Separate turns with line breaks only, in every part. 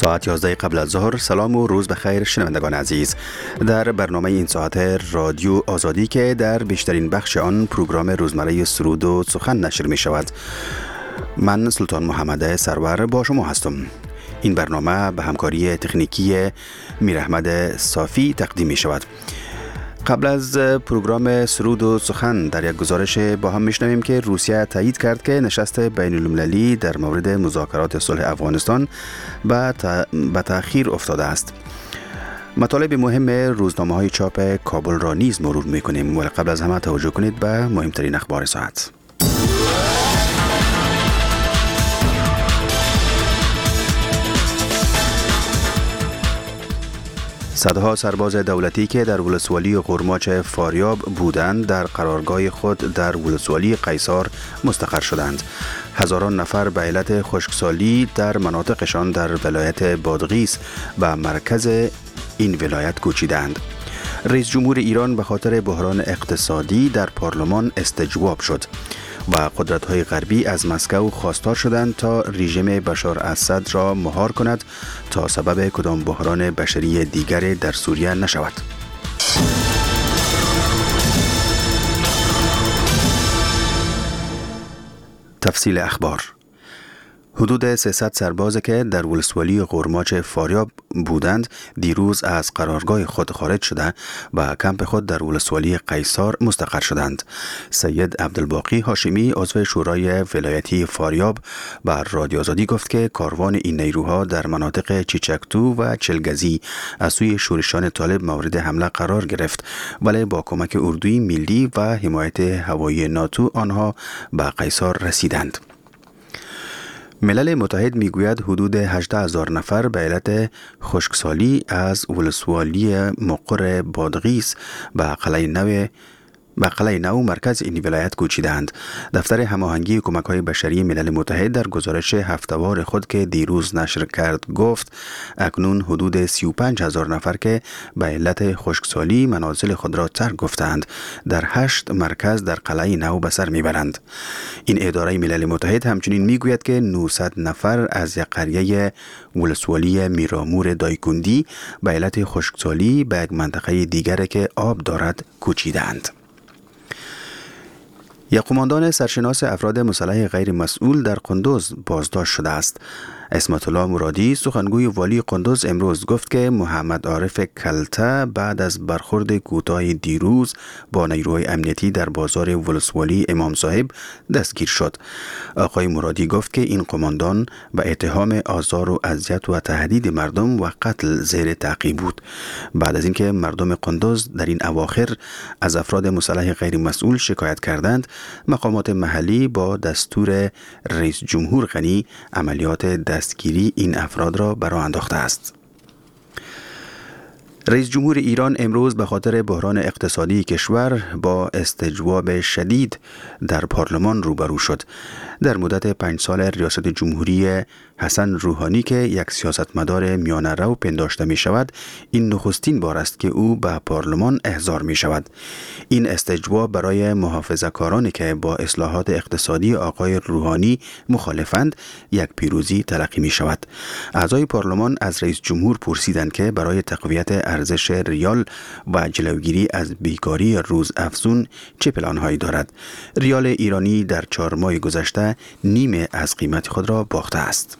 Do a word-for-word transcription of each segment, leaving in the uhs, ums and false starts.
ساعت یازده قبل از ظهر. سلام و روز بخیر شنوندگان عزیز. در برنامه این ساعت رادیو آزادی که در بیشترین بخش آن پروگرام روزمره سرود و سخن نشر می شود، من سلطان محمد سرور با شما هستم. این برنامه به همکاری تکنیکی میر احمد صافی تقدیم می شود. قبل از پروگرام سرود و سخن در یک گزارش با هم میشنویم که روسیه تایید کرد که نشست بین المللی در مورد مذاکرات صلح افغانستان به تأخیر افتاده است. مطالب مهم روزنامه های چاپ کابل را نیز مرور میکنیم، ولی قبل از همه توجه کنید به مهمترین اخبار ساعت. صدها سرباز دولتی که در ولسوالی قرماچ فاریاب بودند در قرارگاه خود در ولسوالی قیصار مستقر شدند. هزاران نفر به علت خشکسالی در مناطقشان در ولایت بادغیس و مرکز این ولایت کوچیدند. رئیس جمهور ایران به خاطر بحران اقتصادی در پارلمان استجواب شد و قدرت‌های غربی از مسکو خواستار شدند تا رژیم بشار اسد را مهار کند تا سبب کدام بحران بشری دیگر در سوریه نشود. تفصیل اخبار. حدود سیصد سرباز که در ولسوالی قرماچ فاریاب بودند دیروز از قرارگاه خود خارج شده و کمپ خود در ولسوالی قیصار مستقر شدند. سید عبدالباقی هاشمی عضو شورای ولایتی فاریاب بر رادیو آزادی گفت که کاروان این نیروها در مناطق چیچکتو و چلگزی از سوی شورشان طالب مورد حمله قرار گرفت، ولی با کمک اردوی ملی و حمایت هوایی ناتو آنها به قیصار رسیدند. ملل متحد میگوید حدود هجده هزار نفر به علت خشکسالی از ولسوالی مقر بادغیس به قلعه نو به قلعه نو مرکز این ولایت کوچیدند. دفتر هماهنگی کمک‌های بشری ملل متحد در گزارش هفته‌وار خود که دیروز نشر کرد گفت اکنون حدود سی و پنج هزار نفر که به علت خشکسالی منازل خود را ترک گفتند در هشت مرکز در قلعه نو به سر میبرند. این اداره ملل متحد همچنین میگوید که نهصد نفر از یک قریه ولسوالی میرامور دایکندی به علت خشکسالی به یک منطقه دیگر که آب دارد کوچیدند. یک قماندان سرشناس افراد مسلح غیر مسئول در قندوز بازداشت شده است. اسمت الله مرادی سخنگوی والی قندوز امروز گفت که محمد عارف کلته بعد از برخورد کوتاه دیروز با نیروهای امنیتی در بازار ولسوالی امام صاحب دستگیر شد. آقای مرادی گفت که این قماندان به اتهام آزار و اذیت و تهدید مردم و قتل زیر تعقیب بود. بعد از اینکه مردم قندوز در این اواخر از افراد مسلح غیر مسئول شکایت کردند، مقامات محلی با دستور رئیس جمهور غنی عملیات دستگیری این افراد را برآ انداخته است. رئیس جمهور ایران امروز به خاطر بحران اقتصادی کشور با استجواب شدید در پارلمان روبرو شد. در مدت پنج سال ریاست جمهوری حسن روحانی که یک سیاستمدار میانه رو پنداشته می شود، این نخستین بار است که او به پارلمان احضار می شود. این استجواب برای محافظه‌کارانی که با اصلاحات اقتصادی آقای روحانی مخالفند یک پیروزی تلقی می شود. اعضای پارلمان از رئیس جمهور پرسیدند که برای تقویت ارزش ریال و جلوگیری از بیکاری روز افزون چه پلان‌هایی دارد. ریال ایرانی در چهار ماه گذشته نیمه از قیمت خود را باخته است.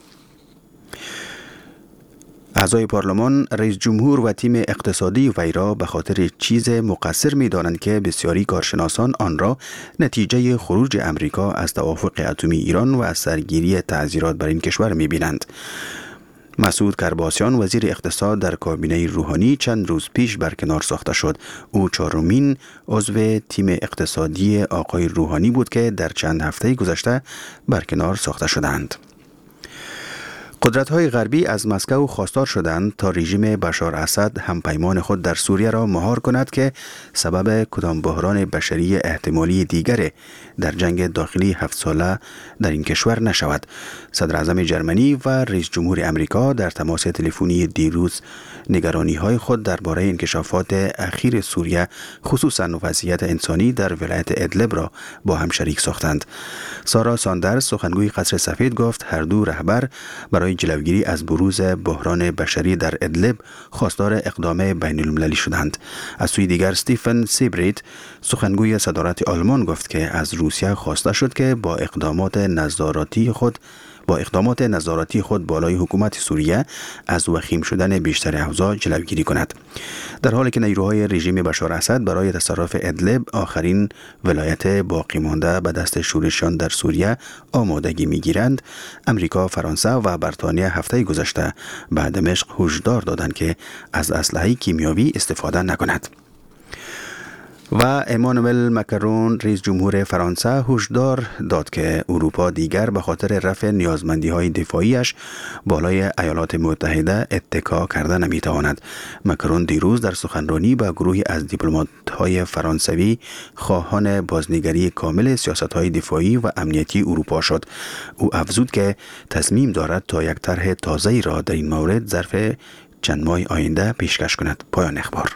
اعضای پارلمان رئیس جمهور و تیم اقتصادی وی را به خاطر چیز مقصر می دانند که بسیاری کارشناسان آن را نتیجه خروج امریکا از توافق اتمی ایران و از سرگیری تعزیرات بر این کشور می بینند. مسعود کرباسیان وزیر اقتصاد در کابینه روحانی چند روز پیش برکنار ساخته شد. او چهارمین عضو تیم اقتصادی آقای روحانی بود که در چند هفته گذشته برکنار ساخته شدند. قدرت‌های غربی از مسکو خواستار شدند تا رژیم بشار اسد همپیمان خود در سوریه را مهار کند که سبب کدام بحران بشری احتمالی دیگر در جنگ داخلی هفت ساله در این کشور نشود. صدر اعظم جرمنی و رئیس جمهور امریکا در تماس تلفنی دیروز نگرانی‌های خود درباره انکشافات اخیر سوریه خصوصاً وضعیت انسانی در ولایت ادلب را با هم شریک ساختند. سارا ساندرز سخنگوی قصر سفید گفت هر دو رهبر برای برای جلوگیری از بروز بحران بشری در ادلب خواستار اقدام بین المللی شدند. از سوی دیگر استیفن سیبریت سخنگوی صدارت آلمان گفت که از روسیه خواسته شد که با اقدامات نظارتی خود با اقدامات نظارتی خود بالای حکومت سوریه از وخیم شدن بیشتر اوضاع جلوگیری کند. در حالی که نیروهای رژیم بشار اسد برای تصرف ادلب، آخرین ولایت باقی مانده به دست شورشیان در سوریه، آمادگی می‌گیرند، امریکا، فرانسه و بریتانیا هفته گذشته به دمشق هشدار دادند که از اسلحه کیمیاوی استفاده نکند. و امانوئل مکرون رئیس جمهور فرانسه هشدار داد که اروپا دیگر به خاطر رفع نیازمندی‌های دفاعیش بالای ایالات متحده اتکا کرده نمی‌تواند. مکرون دیروز در سخنرانی به گروهی از دیپلمات‌های فرانسوی خواهان بازنگری کامل سیاست‌های دفاعی و امنیتی اروپا شد. او افزود که تصمیم دارد تا یک طرح تازه‌ای را در این مورد ظرف چند ماه آینده پیشکش کند. پایان اخبار.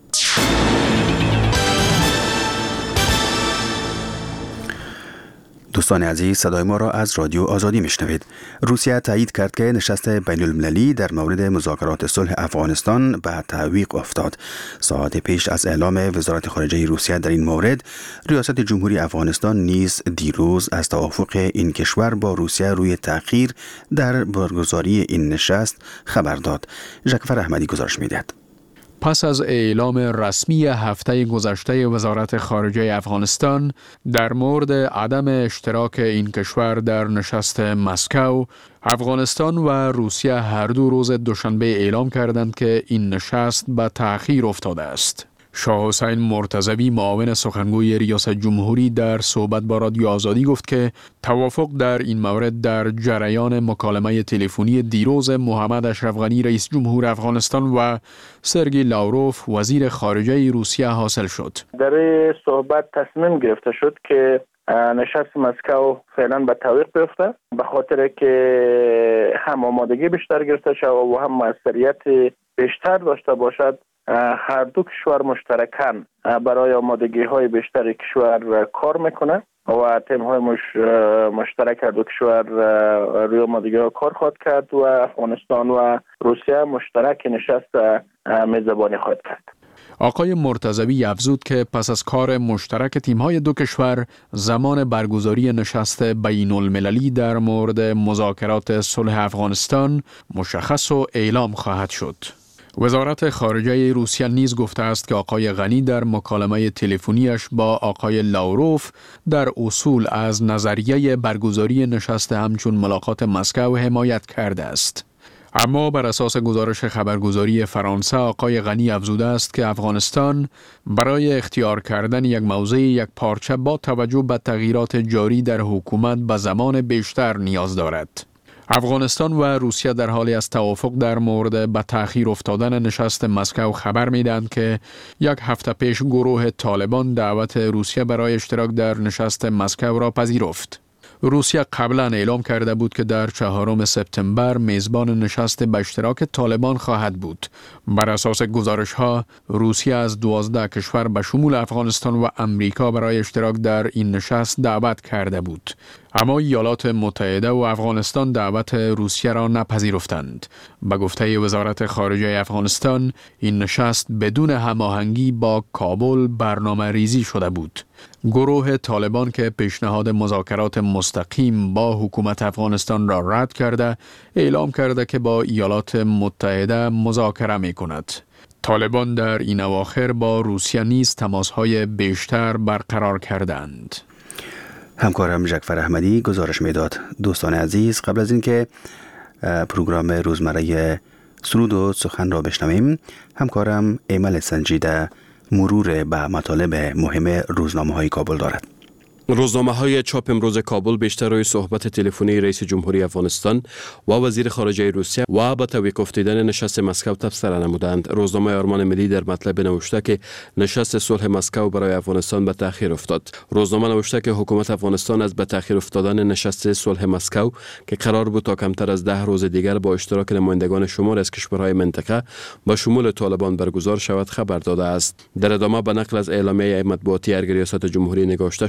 دوستان عزیز، صدای ما را از رادیو آزادی میشنوید. روسیه تایید کرد که نشست بین المللی در مورد مذاکرات صلح افغانستان به تعویق افتاد. ساعت پیش از اعلام وزارت خارجه روسیه در این مورد، ریاست جمهوری افغانستان نیز دیروز از توافق این کشور با روسیه روی تأخیر در برگزاری این نشست خبر داد. ژکفر احمدی گزارش می‌دهد.
پس از اعلام رسمی هفته گذشته وزارت خارجه افغانستان در مورد عدم اشتراک این کشور در نشست مسکو، افغانستان و روسیه هر دو روز دوشنبه اعلام کردند که این نشست به تأخیر افتاده است. شاه حسین مرتضوی معاون سخنگوی ریاست جمهوری در صحبت با رادیو آزادی گفت که توافق در این مورد در جریان مکالمه تلفنی دیروز محمد اشرف غنی رئیس جمهور افغانستان و سرگئی لاوروف وزیر خارجه روسیه حاصل شد.
در صحبت تصمیم گرفته شد که نشست مسکو فعلا به تعویق بیفته، به خاطر که هم آمادگی بیشتر گرفته شود و هم موثریت بیشتر داشته باشد. هر دو کشور مشترکاً برای آمادگی های بیشتر کشور کار میکنه و تیم های مش... مشترک هر دو کشور روی آمادگی ها کار خواهد کرد و افغانستان و روسیه مشترک نشست میزبانی خواهد کرد.
آقای مرتضوی افزود که پس از کار مشترک تیم‌های دو کشور، زمان برگزاری نشست بین المللی در مورد مذاکرات صلح افغانستان مشخص و اعلام خواهد شد. وزارت خارجه روسیه نیز گفته است که آقای غنی در مکالمه تلفنیش با آقای لاوروف در اصول از نظریه برگزاری نشست همچون ملاقات مسکو حمایت کرده است. اما بر اساس گزارش خبرگزاری فرانسه، آقای غنی افزوده است که افغانستان برای اختیار کردن یک موضع یک پارچه با توجه به تغییرات جاری در حکومت به زمان بیشتر نیاز دارد. افغانستان و روسیه در حالی از توافق در مورد به تأخیر افتادن نشست مسکو خبر می‌دهند که یک هفته پیش گروه طالبان دعوت روسیه برای اشتراک در نشست مسکو را پذیرفت. روسیه قبلا اعلام کرده بود که در چهارم سپتامبر میزبان نشست به اشتراک طالبان خواهد بود. بر اساس گزارش‌ها، روسیه از دوازده کشور به شمول افغانستان و امریکا برای اشتراک در این نشست دعوت کرده بود. اما ایالات متحده و افغانستان دعوت روسیه را نپذیرفتند. به گفته وزارت خارجه افغانستان، این نشست بدون هماهنگی با کابل برنامه ریزی شده بود. گروه طالبان که پیشنهاد مذاکرات مستقیم با حکومت افغانستان را رد کرده، اعلام کرده که با ایالات متحده مذاکره می کند. طالبان در این اواخر با روسیه نیز تماس‌های بیشتر برقرار کردند.
همکارم ژکفر احمدی گزارش میداد. دوستان عزیز، قبل از اینکه پروگرام روزمره سرود و سخن را بشنویم، همکارم ایمل سنجیده مرور به مطالب مهم روزنامه‌های کابل دارد.
روزنامه‌های چاپ امروز کابل بیشتر روی صحبت تلفنی رئیس جمهوری افغانستان و وزیر خارجه روسیه و با تعویق افتادن نشست مسکو تبصره نمودند. روزنامه آرمان ملی در مطلب نوشته که نشست صلح مسکو برای افغانستان به تأخیر افتاد. روزنامه نوشته که حکومت افغانستان از به تأخیر افتادن نشست صلح مسکو که قرار بود تا کمتر از ده روز دیگر با اشتراک نمایندگان شمار از کشورهای منطقه با شمول طالبان برگزار شود خبر داده است. در ادامه به نقل از اعلامیه مطبوعاتی ریاست جمهوری نگاشته شده که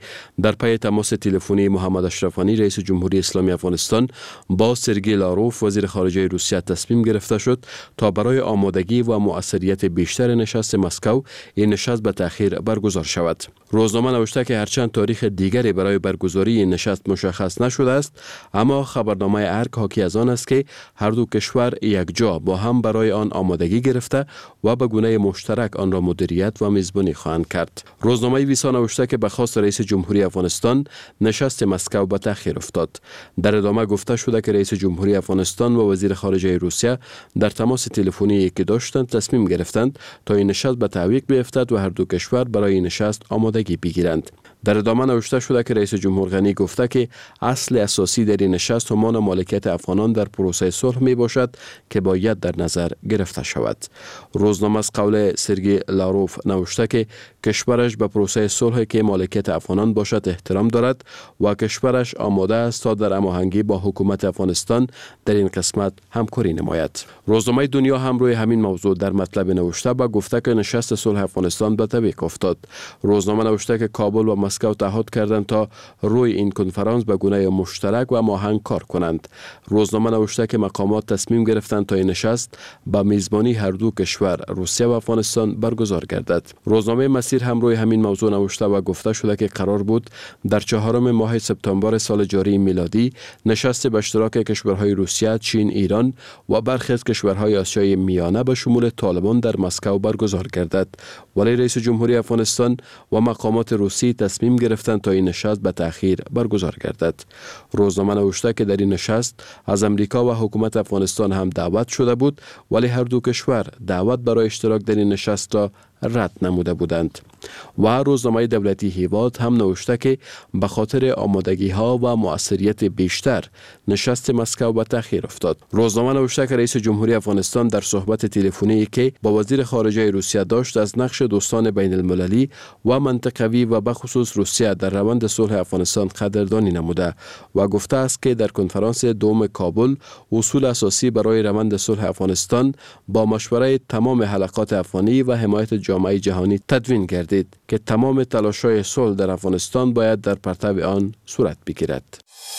در پی تماس تلفنی محمد اشرف غنی رئیس جمهوری اسلامی افغانستان با سرگئی لاروف وزیر خارجه روسیه تصمیم گرفته شد تا برای آمادگی و مؤثریت بیشتر نشست مسکو این نشست به تأخیر برگزار شود. روزنامه نوشته که هرچند تاریخ دیگری برای برگزاری این نشست مشخص نشده است، اما خبرنامه ارگ حاکی از آن است که هر دو کشور یک جا با هم برای آن آمادگی گرفته و به گونه مشترک آن را مدیریت و میزبانی خواهند کرد. روزنامه ویسا نوشته که به خواست رئیس جمهوری افغانستان نشست مسکو به تأخیر افتاد. در ادامه گفته شده که رئیس جمهوری افغانستان و وزیر خارجه روسیه در تماس تلفنی که داشتند تصمیم گرفتند تا این نشست به تعویق بیفتد و هر دو کشور برای این نشست آمادگی بگیرند. در ادامه نوشته شده که رئیس جمهور غنی گفته که اصل اساسی در این نشست همان مالکیت افغانان در پروسه صلح می باشد که باید در نظر گرفته شود. روزنامه از قول سرگئی لاروف نوشته که کشورش به پروسه صلح که مالکیت افغانان باشد احترام دارد و کشورش آماده است تا در هماهنگی با حکومت افغانستان در این قسمت همکاری نماید. روزنامه دنیا هم روی همین موضوع در مطلب نوشته و گفته که نشست صلح افغانستان به تعویق افتاد. روزنامه نوشته که کابل و مسکو تعهد کردند تا روی این کنفرانس به گونه مشترک و هماهنگ کار کنند. روزنامه نوشته که مقامات تصمیم گرفتند تا این نشست با میزبانی هر دو کشور روسیه و افغانستان برگزار گردد. روزنامه مسیر هم روی همین موضوع نوشته و گفته شده که قرار بود در چهارم ماه سپتامبر سال جاری میلادی نشست به اشتراک کشورهای روسیه، چین، ایران و برخی از کشورهای آسیای میانه به شمول طالبان در مسکو برگزار گردد، ولی رئیس جمهوری افغانستان و مقامات روسی تصمیم گرفتند تا این نشست به تأخیر برگزار گردد. روزنامه نوشته که در این نشست از امریکا و حکومت افغانستان هم دعوت شده بود، ولی هر دو کشور دعوت برای اشتراک در این نشست را رد نموده بودند. و روزنامه دولتی هیواد هم نوشته که به خاطر آمادگی ها و مؤثریت بیشتر نشست مسکو به تأخیر افتاد. روزنامه نوشته که رئیس جمهوری افغانستان در صحبت تلفنی که با وزیر خارجه روسیه داشت از نقش دوستان بین المللی و منطقوی و بخصوص روسیه در روند صلح افغانستان قدردانی نموده و گفته است که در کنفرانس دوم کابل اصول اساسی برای روند صلح افغانستان با مشوره تمام حلقات افغانی و حمایت جامعه جهانی تدوین گردید که تمام تلاش‌های صلح در افغانستان باید در پرتو آن صورت بگیرد.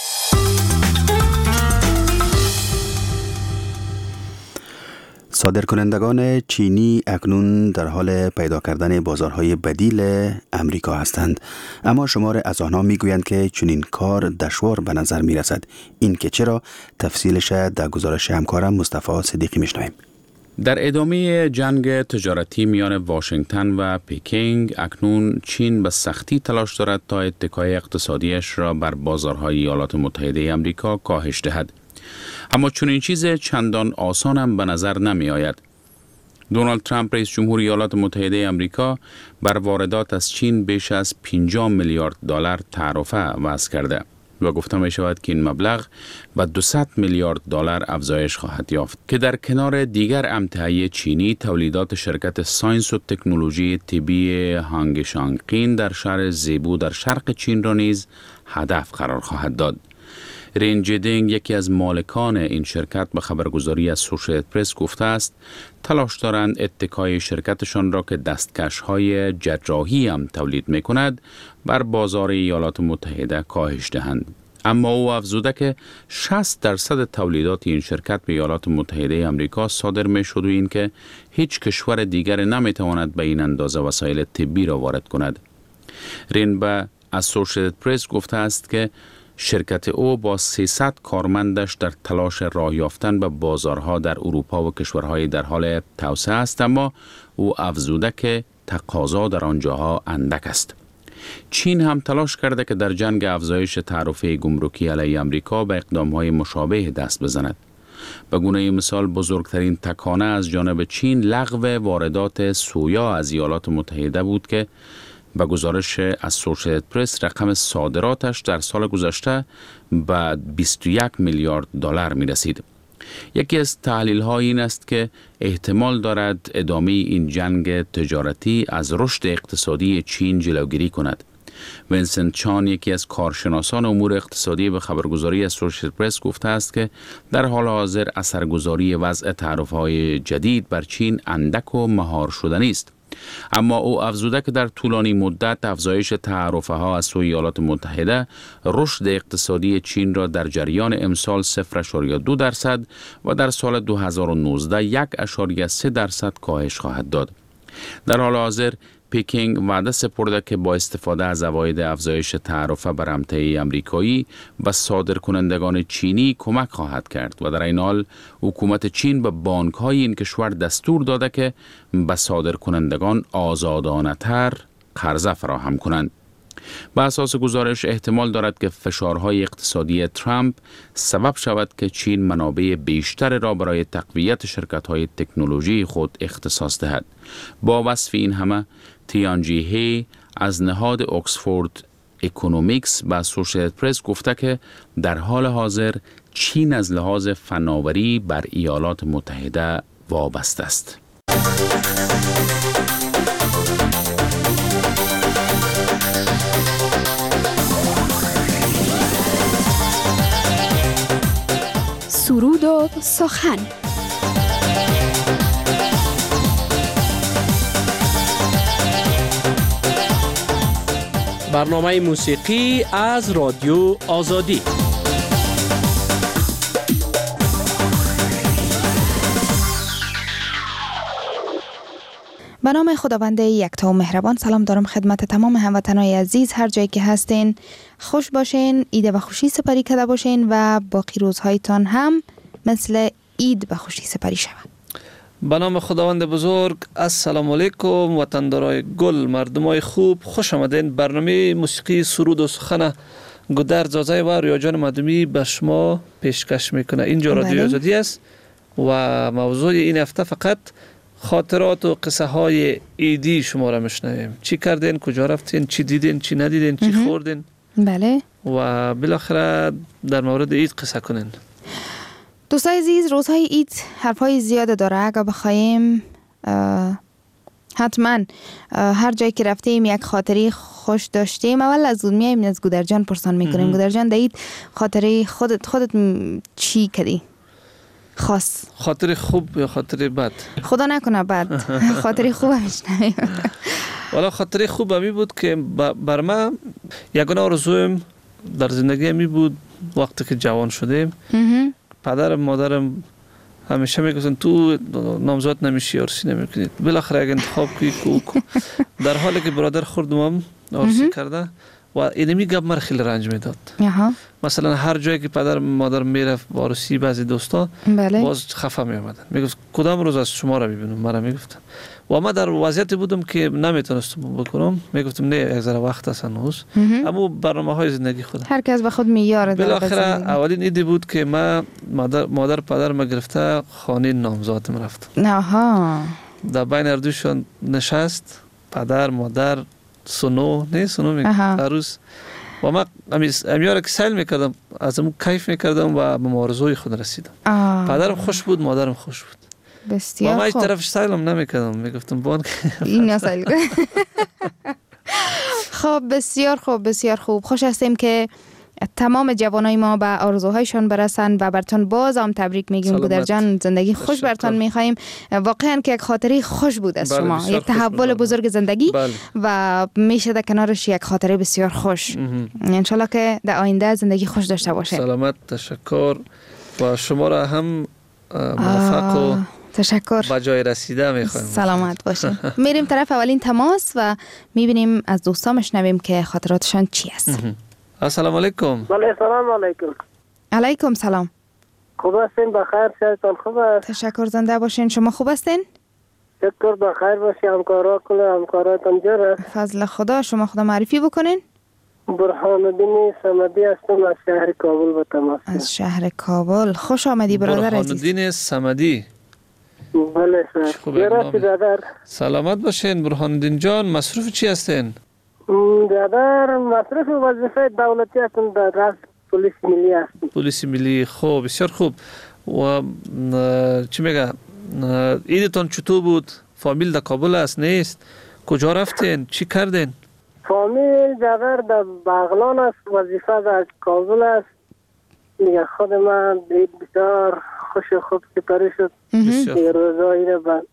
صادرکنندگان چینی اکنون در حال پیدا کردن بازارهای بدیل امریکا هستند، اما شمار از آنها میگویند که چنین کار دشوار به نظر میرسد. این که چرا؟ تفصیلش در گزارش همکارم مصطفی صدیقی میشنویم.
در ادامه جنگ تجارتی میان واشنگتن و پکینگ، اکنون چین به سختی تلاش دارد تا اتکای اقتصادیش را بر بازارهای ایالات متحده آمریکا کاهش دهد. اما چون این چیز چندان آسان هم به نظر نمی آید. دونالد ترامپ رئیس جمهور ایالات متحده آمریکا بر واردات از چین بیش از پنجاه میلیارد دلار تعرفه وضع کرده و گفته می شود که این مبلغ به دویست میلیارد دلار افزایش خواهد یافت که در کنار دیگر امتحای چینی تولیدات شرکت ساینس و تکنولوژی طبی هانگشانگقین در شهر زیبو در شرق چین را نیز هدف قرار خواهد داد. رین جدینگ، یکی از مالکان این شرکت، به خبرگزاری از اسوسییتد پرس گفته است تلاش دارند اتکای شرکتشان را که دستکش‌های جراحی هم تولید می‌کند بر بازار ایالات متحده کاهش دهند. اما او افزوده که شصت درصد تولیدات این شرکت به ایالات متحده آمریکا صادر می‌شد و این که هیچ کشور دیگر نمی‌تواند به این اندازه وسایل طبی را وارد کند. رین به اسوسییتد پرس گفته است که شرکت او با سیصد کارمندش در تلاش راه یافتن به بازارها در اروپا و کشورهای در حال توسعه است، اما او افزوده که تقاضا در آنجاها اندک است. چین هم تلاش کرده که در جنگ افزایش تعرفه گمرکی علیه آمریکا به اقدامهای مشابه دست بزند. به گونه مثال بزرگترین تکانه از جانب چین لغو واردات سویا از ایالات متحده بود که به گزارش اسوسییتد پرس رقم صادراتش در سال گذشته به بیست و یک میلیارد دلار می رسید. یکی از تحلیل ها این است که احتمال دارد ادامه این جنگ تجارتی از رشد اقتصادی چین جلوگیری کند. وینسنت چان، یکی از کارشناسان امور اقتصادی، به خبرگزاری اسوسییتد پرس گفته است که در حال حاضر اثرگذاری وضع تعرفه‌های جدید بر چین اندک و مهار شدنی است. اما او افزوده که در طولانی مدت افزایش تعرفه ها از سوی ایالات متحده رشد اقتصادی چین را در جریان امسال صفر ممیز دو درصد و در سال دو هزار و نوزده یک ممیز سه درصد کاهش خواهد داد. در حال حاضر پکینگ وعده سپرده که با استفاده از عواید افزایش تعرفه بر امتحه امریکایی و صادرکنندگان چینی کمک خواهد کرد و در این حال حکومت چین به بانک‌های این کشور دستور داده که به صادرکنندگان آزادانه تر قرضه فراهم کنند. به اساس گزارش احتمال دارد که فشارهای اقتصادی ترامپ سبب شود که چین منابع بیشتر را برای تقویت شرکت‌های تکنولوژی خود اختصاص دهد. با وصف این همه، تیانجی هی از نهاد اکسفورد اکونومیکس به اسوشییتد پرس گفته که در حال حاضر چین از لحاظ فناوری بر ایالات متحده وابسته است.
سرود و سخن.
برنامه موسیقی از رادیو آزادی.
به نام خداوند یکتا و مهربان. سلام دارم خدمت تمام هموطنان عزیز، هر جایی که هستین خوش باشین، عید و خوشی سپری کرده باشین و باقی روزهایتان هم مثل عید به خوشی سپری شود.
به نام خداوند بزرگ. السلام علیکم وطندارای گل، مردمای خوب، خوش آمدین. برنامه موسیقی سرود و سخن گودرد زازای و ریاجان مدومی به شما پیشکش میکنه. اینجا رادیو آزادی است و موضوع این هفته فقط خاطرات و قصه های عیدی شما را میشنویم. چی کردین، کجا رفتین، چی دیدین، چی ندیدین، چی خوردین.
بله.
و بالاخره در مورد عید قصه کنین.
دوستای عزیز، روزهای عید حرفای زیاده داره. اگه بخوایم حتما هر جایی که رفتیم یک خاطری خوش داشتیم. اول از اون میایم از گودرجان پرسان میکنیم. گودرجان در عید خاطری خودت خودت چی کردی؟ خاص
خاطر خوب یا خاطر بد؟
خدا نکنه بد. خاطر خوب میشنویم.
والا خاطر خوب می بود که بر من یگانه آرزویم در زندگی می بود وقتی که جوان شدیم. پدرم مادرم همیشه میگفتن تو نامزد نمیشی، عروسی نمیکنید، بالاخره اگه انتخاب کی کو در حالی که برادر خردم هم عروسی کرده و اینمی گپ مر خیلی رنج میداد. مثلا هر جایی که پدر مادر میرفت با عروسی بعضی دوستا
بله.
باز خفه میآمدن، میگفت کدام روز از شما را ببینم. مرا میگفتن و ما در وضعیتی بودم که نمیتونستم بکنم. میگفتم نه یک ذره وقت است هنوز. اما برنامه‌های زندگی خود
هر کس به خود میاره.
بالاخره اولین ایدی بود که ما مادر مادر پدر ما گرفته خانه نامزادم رفتم.
آها.
در بین اردوشون نشست پدر مادر سونو نه سونو میگه عروس و ما امیاره که سیل میکردم، از اون کیف میکردم و به آرزوی خود رسیدم. آه. پدرم خوش بود، مادرم خوش بود.
بسیار خوب.
و ما هیچ طرفش سیلم نمیکردم، میگفتم بان
این نسیل. خب بسیار خوب، بسیار خوب. خوش هستیم که تمام جوانای ما به آرزوهایشان برسن و براتون باز هم تبریک میگیم. گودرجان زندگی خوش براتون میخوایم. واقعا که یک خاطره خوش بود از شما، یک تحول بزرگ زندگی. بله. و میشه در کنارش یک خاطره بسیار خوش. انشالله که در آینده زندگی خوش داشته باشه.
سلامت. تشکر و شما را هم موفق و
تشکر
با جای رسیده میخوایم.
سلامت باشین. میریم طرف اولین تماس و میبینیم از دوستان مشنویم که خاطراتشان چی است.
السلام علیکم.
بله سلام علیکم.
علیکم سلام.
خوب هستین؟ بخیر؟ شایتان خوب است؟
تشکر. زنده باشین. شما خوب هستین؟
شکر بخیر باشی. همکارا کل همکاراتان جور است؟
فضل خدا. شما خدا معرفی بکنین.
برهان الدین صمدی هستم از شهر کابل با تماس.
از شهر کابل. خوش آمدی برادر عزیز.
برهان الدین صمدی.
بله سر.
سلامت باشین برهان الدین جان. مصروف چی هستین؟
در مصرف وظیفه دولتی هستم، در راست پلیس ملی هستم.
پلیس ملی. خوب، بسیار خوب. و چی میگه عیدتون چطور بود؟ فامیل در کابل است نیست؟ کجا رفتین؟ چی کردین؟
فامیل جگر در بغلان است، وظیفه در کابل است. میگه خود من عید بسیار خوش و خوب سپری شد. یه روزایی را به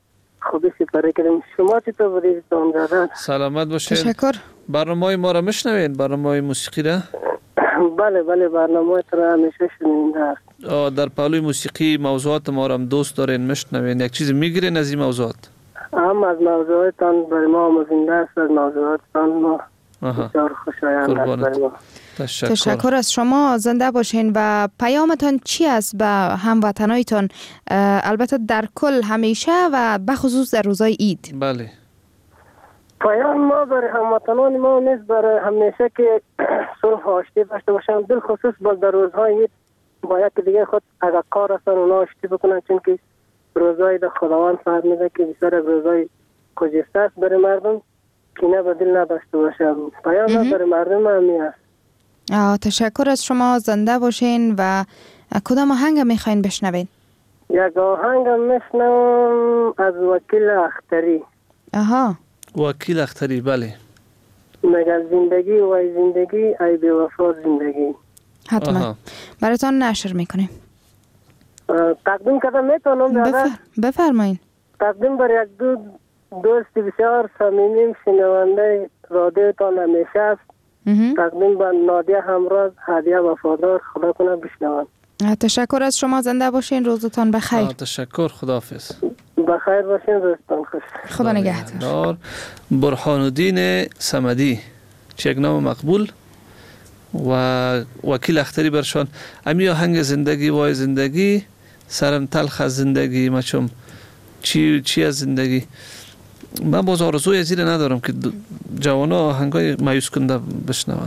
خوبی سپری کردیم. شما چطور بودید دامزاده؟
سلامت باشید.
تشکر.
برنامه ما را میشنوید؟ برنامه موسیقی را؟
بله بله برنامه تو را همیشه شنیده است.
در پهلوی موسیقی موضوعات ما را هم دوست دارین میشنوین، یک چیز میگیرین از این موضوعات؟
هم از موضوعاتان برای ما مزنده است، از موضوعاتان ما بسیار خوشایند است برای ما.
تشکر. تشکر از شما، زنده باشین. و پیامتان چی است به هموطنایتان، البته در کل همیشه و بخصوص در روزهای عید؟
بله.
پیام ما برای هموطنان ما نیست برای همیشه که صلح و آشتی داشته باشن، بالخصوص باز در روزهای عید باید که دیگه خود اگر کار هستن اونا آشتی بکنن، چون که روزهای در خداوند فهمیده که بسیار از روزهای خجسته است برای مردم، کینه به دل نداشته باشن. پیام برای مردم همی است.
تشکر از شما، زنده باشین. و کدام آهنگ میخواین بشنوین؟
یک آهنگ میشنوم از وکیل اختری.
آها،
وکیل اختری. بله.
مگر زندگی وای زندگی ای بی وفا زندگی.
حتما براتون نشر میکنیم.
تقدیم کردم میتونم؟
بفر... بفرمایین.
تقدیم بر یک دو دوست بسیار صمیمی شنونده رادیوتان همیشه است. تقدیم بر نادیه همراز هدیه وفادار، خدا کنه بشنوند.
تشکر از شما، زنده باشین، روزتان بخیر.
تشکر، خداحافظ.
بخیر باشین، روزتان خوش.
خدا نگهدار.
برهان الدین صمدی، چه یک نام مقبول، و وکیل اختری برشان. امی آهنگ زندگی وای زندگی، سرم تلخ از زندگی، مچم چی چی از زندگی. من باز آرزوی از این ندارم که جوانا آهنگای مایوس کننده بشنون.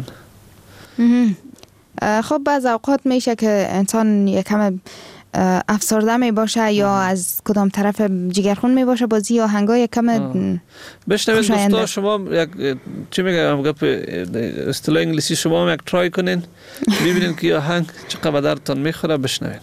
خب بعض اوقات میشه که انسان یکم افسرده می باشه یا از کدام طرف جگرخون می باشه، بازی آهنگای یکم
بشنوید. دوستا شما یک چی میگم گپ اصطلاح انگلیسی شما هم یک ترای کنین ببینین که آهنگ چقدر درتون میخوره. بشنوین.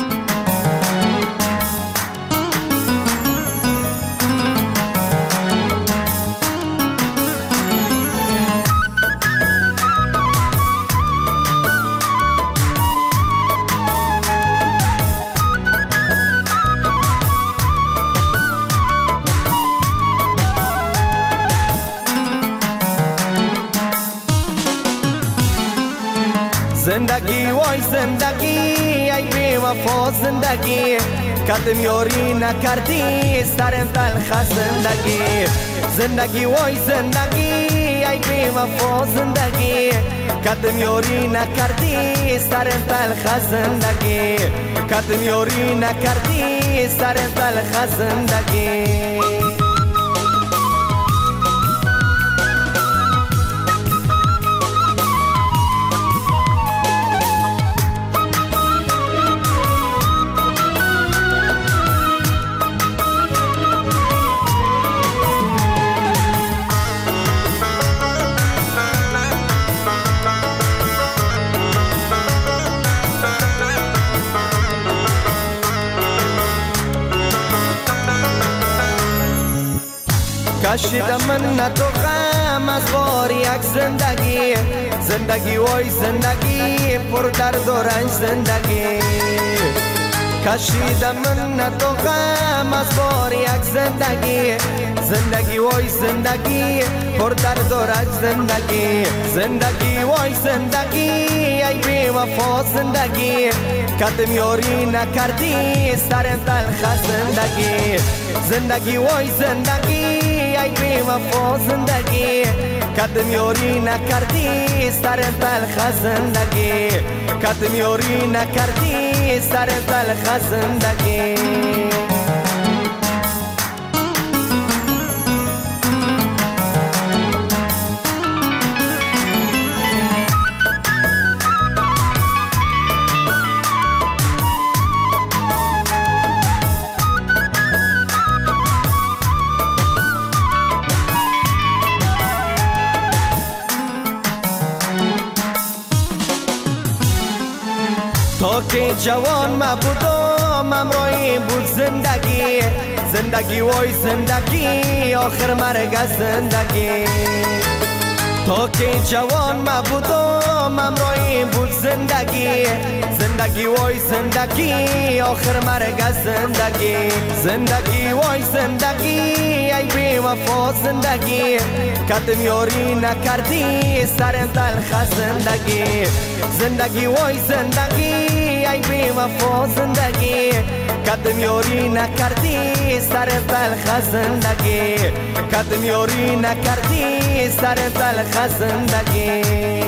زندگی وای زندگی ای بی وفا زندگی، کدم یاری نکردی سرم تلخ زندگی. زندگی وای زندگی ای بی وفا زندگی، کدم یاری نکردی سرم تلخ زندگی. کدم یاری نکردی سرم تلخ زندگی. کشیدم من تو غم از بار یک زندگی. زندگی وای زندگی پر درد و رنج زندگی. کشیدم من تو غم از بار یک زندگی. زندگی وای زندگی پر درد و رنج زندگی. زندگی وای زندگی ای بی وفا زندگی، کدم یاری نکردی سرم تلخ زندگی. زندگی وای زندگی ای بی وفا زندگی، کدم یاری نکردی سرم تلخ زندگی. کدم یاری نکردی سرم تلخ زندگی. تا که جوان ما بودم امروی بود زندگی. زندگی وای زندگی آخر مرگ زندگی. تا که جوان ما بودم امروی بود زندگی زندگی وای زندگی آخر مرگ از زندگی زندگی وای زندگی ای بی وفا زندگی کدم یاری نکردی سر تلخ زندگی زندگی وای زندگی ای بی وفا زندگی کدم یاری نکردی سر تلخ زندگی کدم یاری نکردی سر تلخ زندگی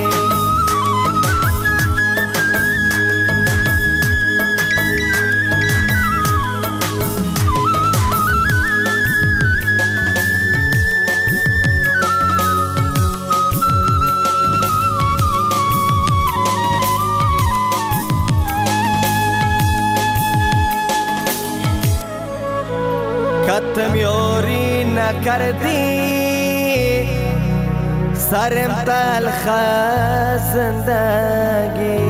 کدم یاری نکردی سرم تلخ زندگی.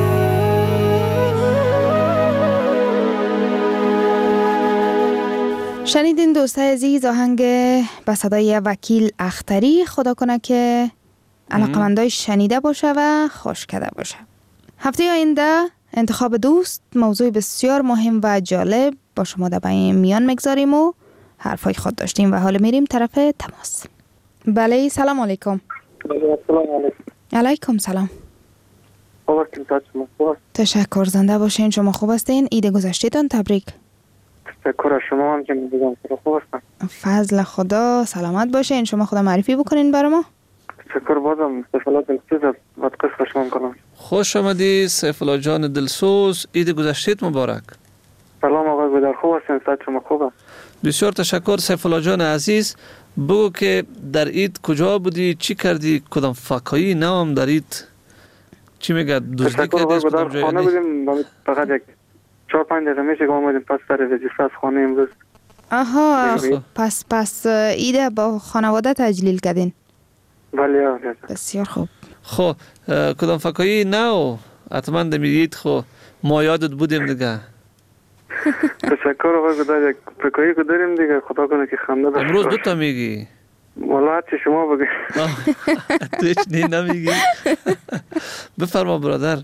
شنیدین دوستای عزیز آهنگ به صدای وکیل اختری. خدا کنه که علاقمندای شنیده باشه و خوش کرده باشه. هفته آینده انتخاب دوست موضوع بسیار مهم و جالب با شما در میان میگذاریم و حرفای خود داشتیم و حالا میریم طرف تماس. بله سلام علیکم.
سلام علیکم.
علیکم سلام.
خوب هستین؟ شما
تشکر، زنده باشین. شما خوب هستین؟ عید گذشتهتان تبریک.
تشکر از شما هم که میگم خوب هستم.
فضل خدا، سلامت باشین. شما خدا معرفی بکنین برای ما.
تشکر. بازم سیف الله دلسوز از بادقس شما میکنم.
خوش آمدی سیف الله جان دلسوز. عید گذشتهت مبارک.
سلام آقای گودر، خوب هستین؟ صحت شما خوبه؟
بسیار تشکر سیف الله جان عزیز. بگو که در عید کجا بودی، چی کردی، کدام فکایی نام در عید، چی میگه دزدی کردی از کدام جایی؟
خانه بودیم، فقط یک چهار پنج دقیقه میشه که آمدیم پس سر وظیفه از خانه امروز.
آها، پس پس عید با خانواده تجلیل کردین؟
بله.
بسیار خوب.
خب کدام فکایی نو حتما دمیدید. خب ما یادت بودیم دیگه.
تشکر آقای گودر. یک فکایی که داریم دیگه، خدا کنه که خنده داشته.
امروز دو تا میگی؟
والا چی شما بگی.
تو هیچ نی نمیگی. بفرما برادر.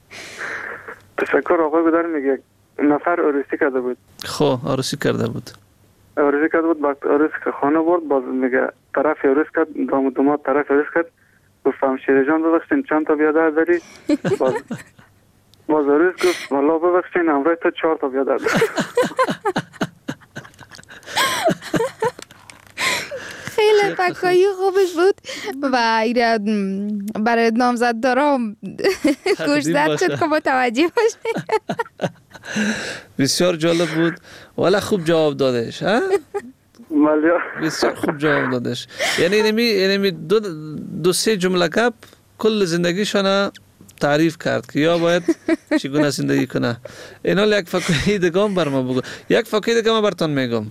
تشکر آقای گودر. میگه نفر عروسی کرده بود.
خب عروسی کرده بود.
عروسی کرده بود. وقت عروسی که خانه برد باز میگه طرف عروس کرد، دام و داماد طرف عروس کرد. گفتم شیر جان ببخشین چند تا بیادر داری؟ باز باز عروس گفت والا ببخشین امروز تو چهار تا بیادر داری.
خیلی فکایی خوبش بود و برای نامزد دارم گوش زد شد که متوجه باشه.
بسیار جالب بود ولی خوب جواب دادش. بسیار خوب جواب دادش. یعنی اینمی دو, دو سه جمله گپ کل زندگیشان تعریف کرد که یا باید چگونه زندگی کنه. اینا یک فکایی دیگه بر ما بگو. یک فکایی دیگه ما براتون میگم.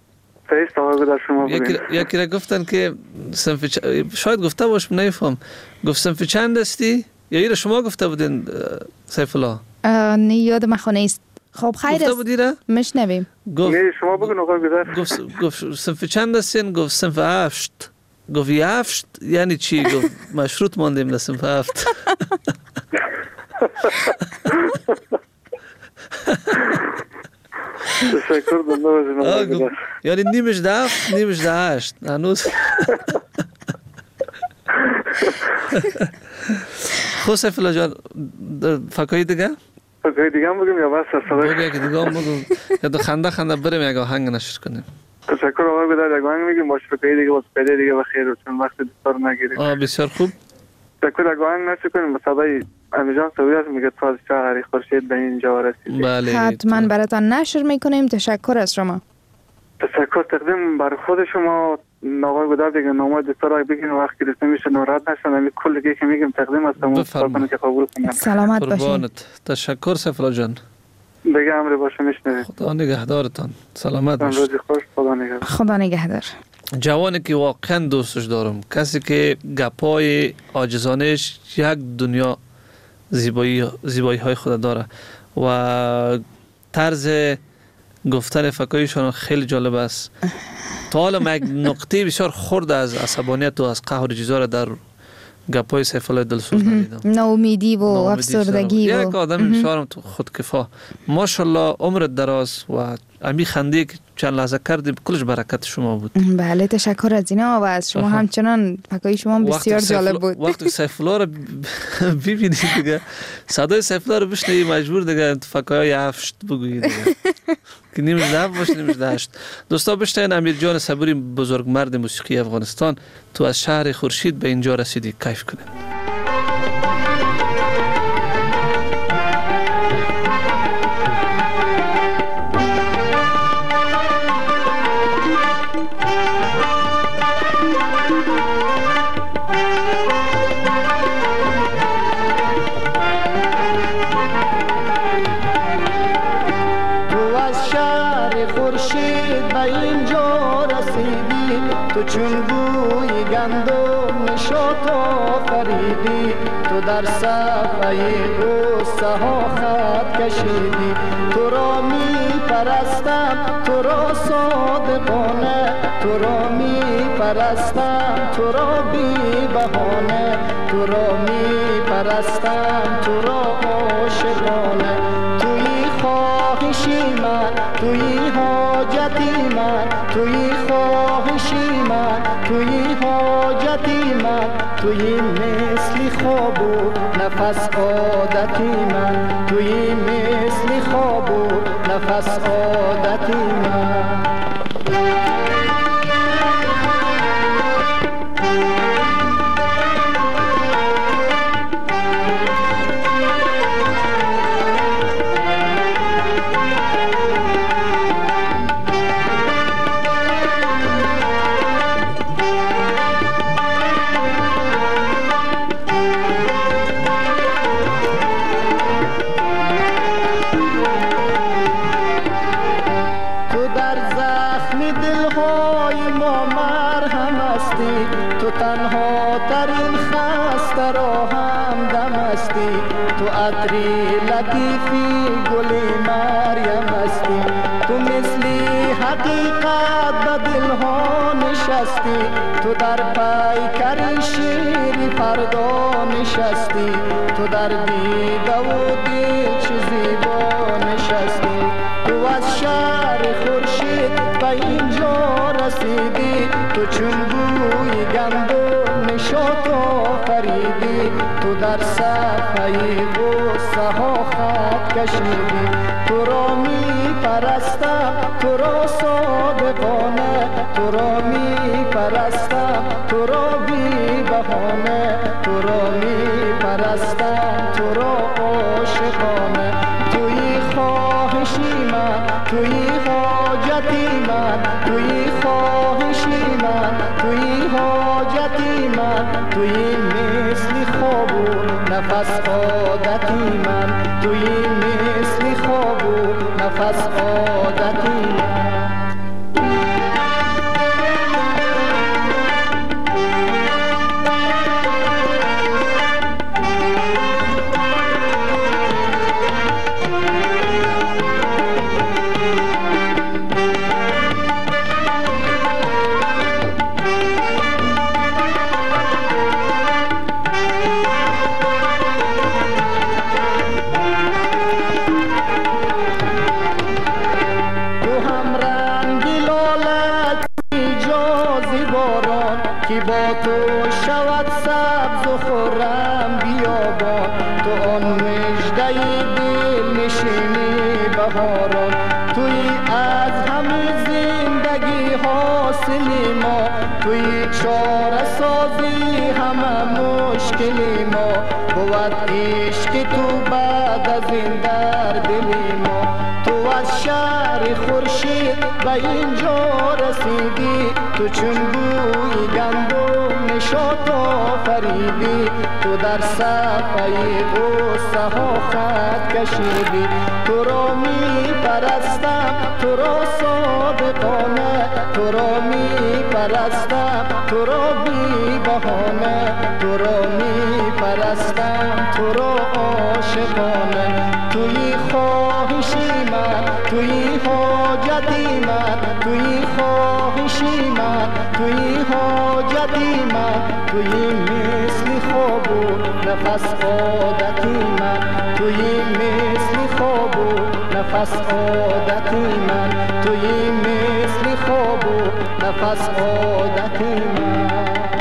یکی یکی را گفتن که صنف چ... شاید گفته باشم نمیفهم. گفت صنف چند هستی؟ یا این شما گفته بودین سیف الله؟
نه یادم خونه است. خب خیر است.
گفته بودی را؟
مشنویم.
گفت نه شما بگین آقای گودر.
گفت گفت صنف چند هستین؟ گفت صنف هفت. گفت هفت یعنی چی؟ گفت مشروط ماندیم لصنف هفت.
تشکر دنبال
یعنی نیمش ده هفت نیمش ده هشت هنوز. خب سیف الله جان فکایی دیگه؟
فکایی دیگه هم بگیم یا بس صدای؟
بگه که دیگه هم بگم یا دو خنده خنده بریم یک آهنگ نشر کنیم.
تشکر آقای گودر. یک آهنگ میگیم باش فکایی دیگه باز پیده دیگه بخیر چون وقت دستار نگیریم.
آه بسیار خوب.
تشکر. یک آهنگ نشر کنیم با صدای امیجان سویت میگه تو از شهری خورشید به اینجا رسیدی.
بله
حتما براتان نشر میکنیم. تشکر از شما.
تشکر. تقدیم بر خود شما آقای گودر دیگه نامه دکتر بگین وقتی رسید میشه ناراحت نشن. همین کل دیگه که میگیم تقدیم هستم خدا که قبول کنه.
سلامت باشین.
تشکر سیف الله جان.
دیگه امر باشه میشنوید.
خدا نگهدارتان. سلامت باشید.
روز خوش. خدا نگهدار.
خدا نگهدار.
جوانی که واقعا دوستش دارم، کسی که گپای عاجزانش یک دنیا زیبایی زیبایی های خود داره و طرز گفتن فکایشان خیلی جالب است. تا حالا یک نقطه بسیار خرد از عصبانیت و از قهر و جزا را در گپای سیف الله دلسوز ندیدم.
ناامیدی و افسردگی و
یک آدم شارم تو خودکفا. ماشاءالله عمرت دراز و امی خنده که چند لحظه کردیم کلش برکت شما بود.
بله تشکر از اینا و از شما همچنان پکای شما بسیار جالب بود.
وقتی سیف الله رو ببینید دیگه صدای سیف الله رو بشنوی مجبور دیگه فکای هفت بگویید دیگه. که نیمش ده باشه نیمش ده هشت. دوستا بشنوین امیر جان صبوری بزرگ مرد موسیقی افغانستان تو از شهر خورشید به اینجا رسیدی کیف کنید.
چون بوی گندم نشاط آفریدی تو در صفحه قصه ها خط کشیدی تو را می پرستم تو را صادقانه تو را می پرستم تو را بی بهانه تو را می پرستم تو را عاشقانه توی خواهشی من توی حاجتی من توی خواهشی من توی حاجتی من توی مثل خواب و نفس عادتی من توی مثل خواب و نفس عادتی من تنها ترین خسته را هم دم استی تو عطری لطیفی گلی مریم استی تو مثلی حقیقت به دلها نشستی تو در پیکر شیری فردا نشستی تو در دیده و دل چه زیبا نشستی تو از شهر خورشید به اینجا رسیدی تو چون بوی گندم نشاط آفریدی تو در صفحه قصه ها خط کشیدی تو را می پرستم تو را صادقانه تو را می پرستم تو را بی بهانه تو را می پرستم تو را عاشقانه توی خواهشی من توی حاجتی من توی خواهشی من توی حاجتی من توی مثل خواب و نفس عادتی من توی مثل خواب و نفس عادتی من با تو شود سبز و خرم بیابان تو آن مژده دل نشینی بهاران توی از همه زندگی حاصلی ما توی چاره سازی همه مشکلی ما بود عشق تو بعد از این در دلی ما تو از شهر خورشید به اینجا رسیدی تو چون بوی گندم نشاط آفریدی تو در صفحه قصه ها خط کشیدی تو را می پرستم تو را صادقانه تو را می پرستم تو را بی بهانه تو را می پرستم تو را عاشقانه توی خواهشی من توی حاجتی من توی خواهشی من توی حاجتی من توی مثل خواهشی نفس عادتی من توی مثل خواب و نفس عادتی من توی مثل خواب و نفس عادتی من.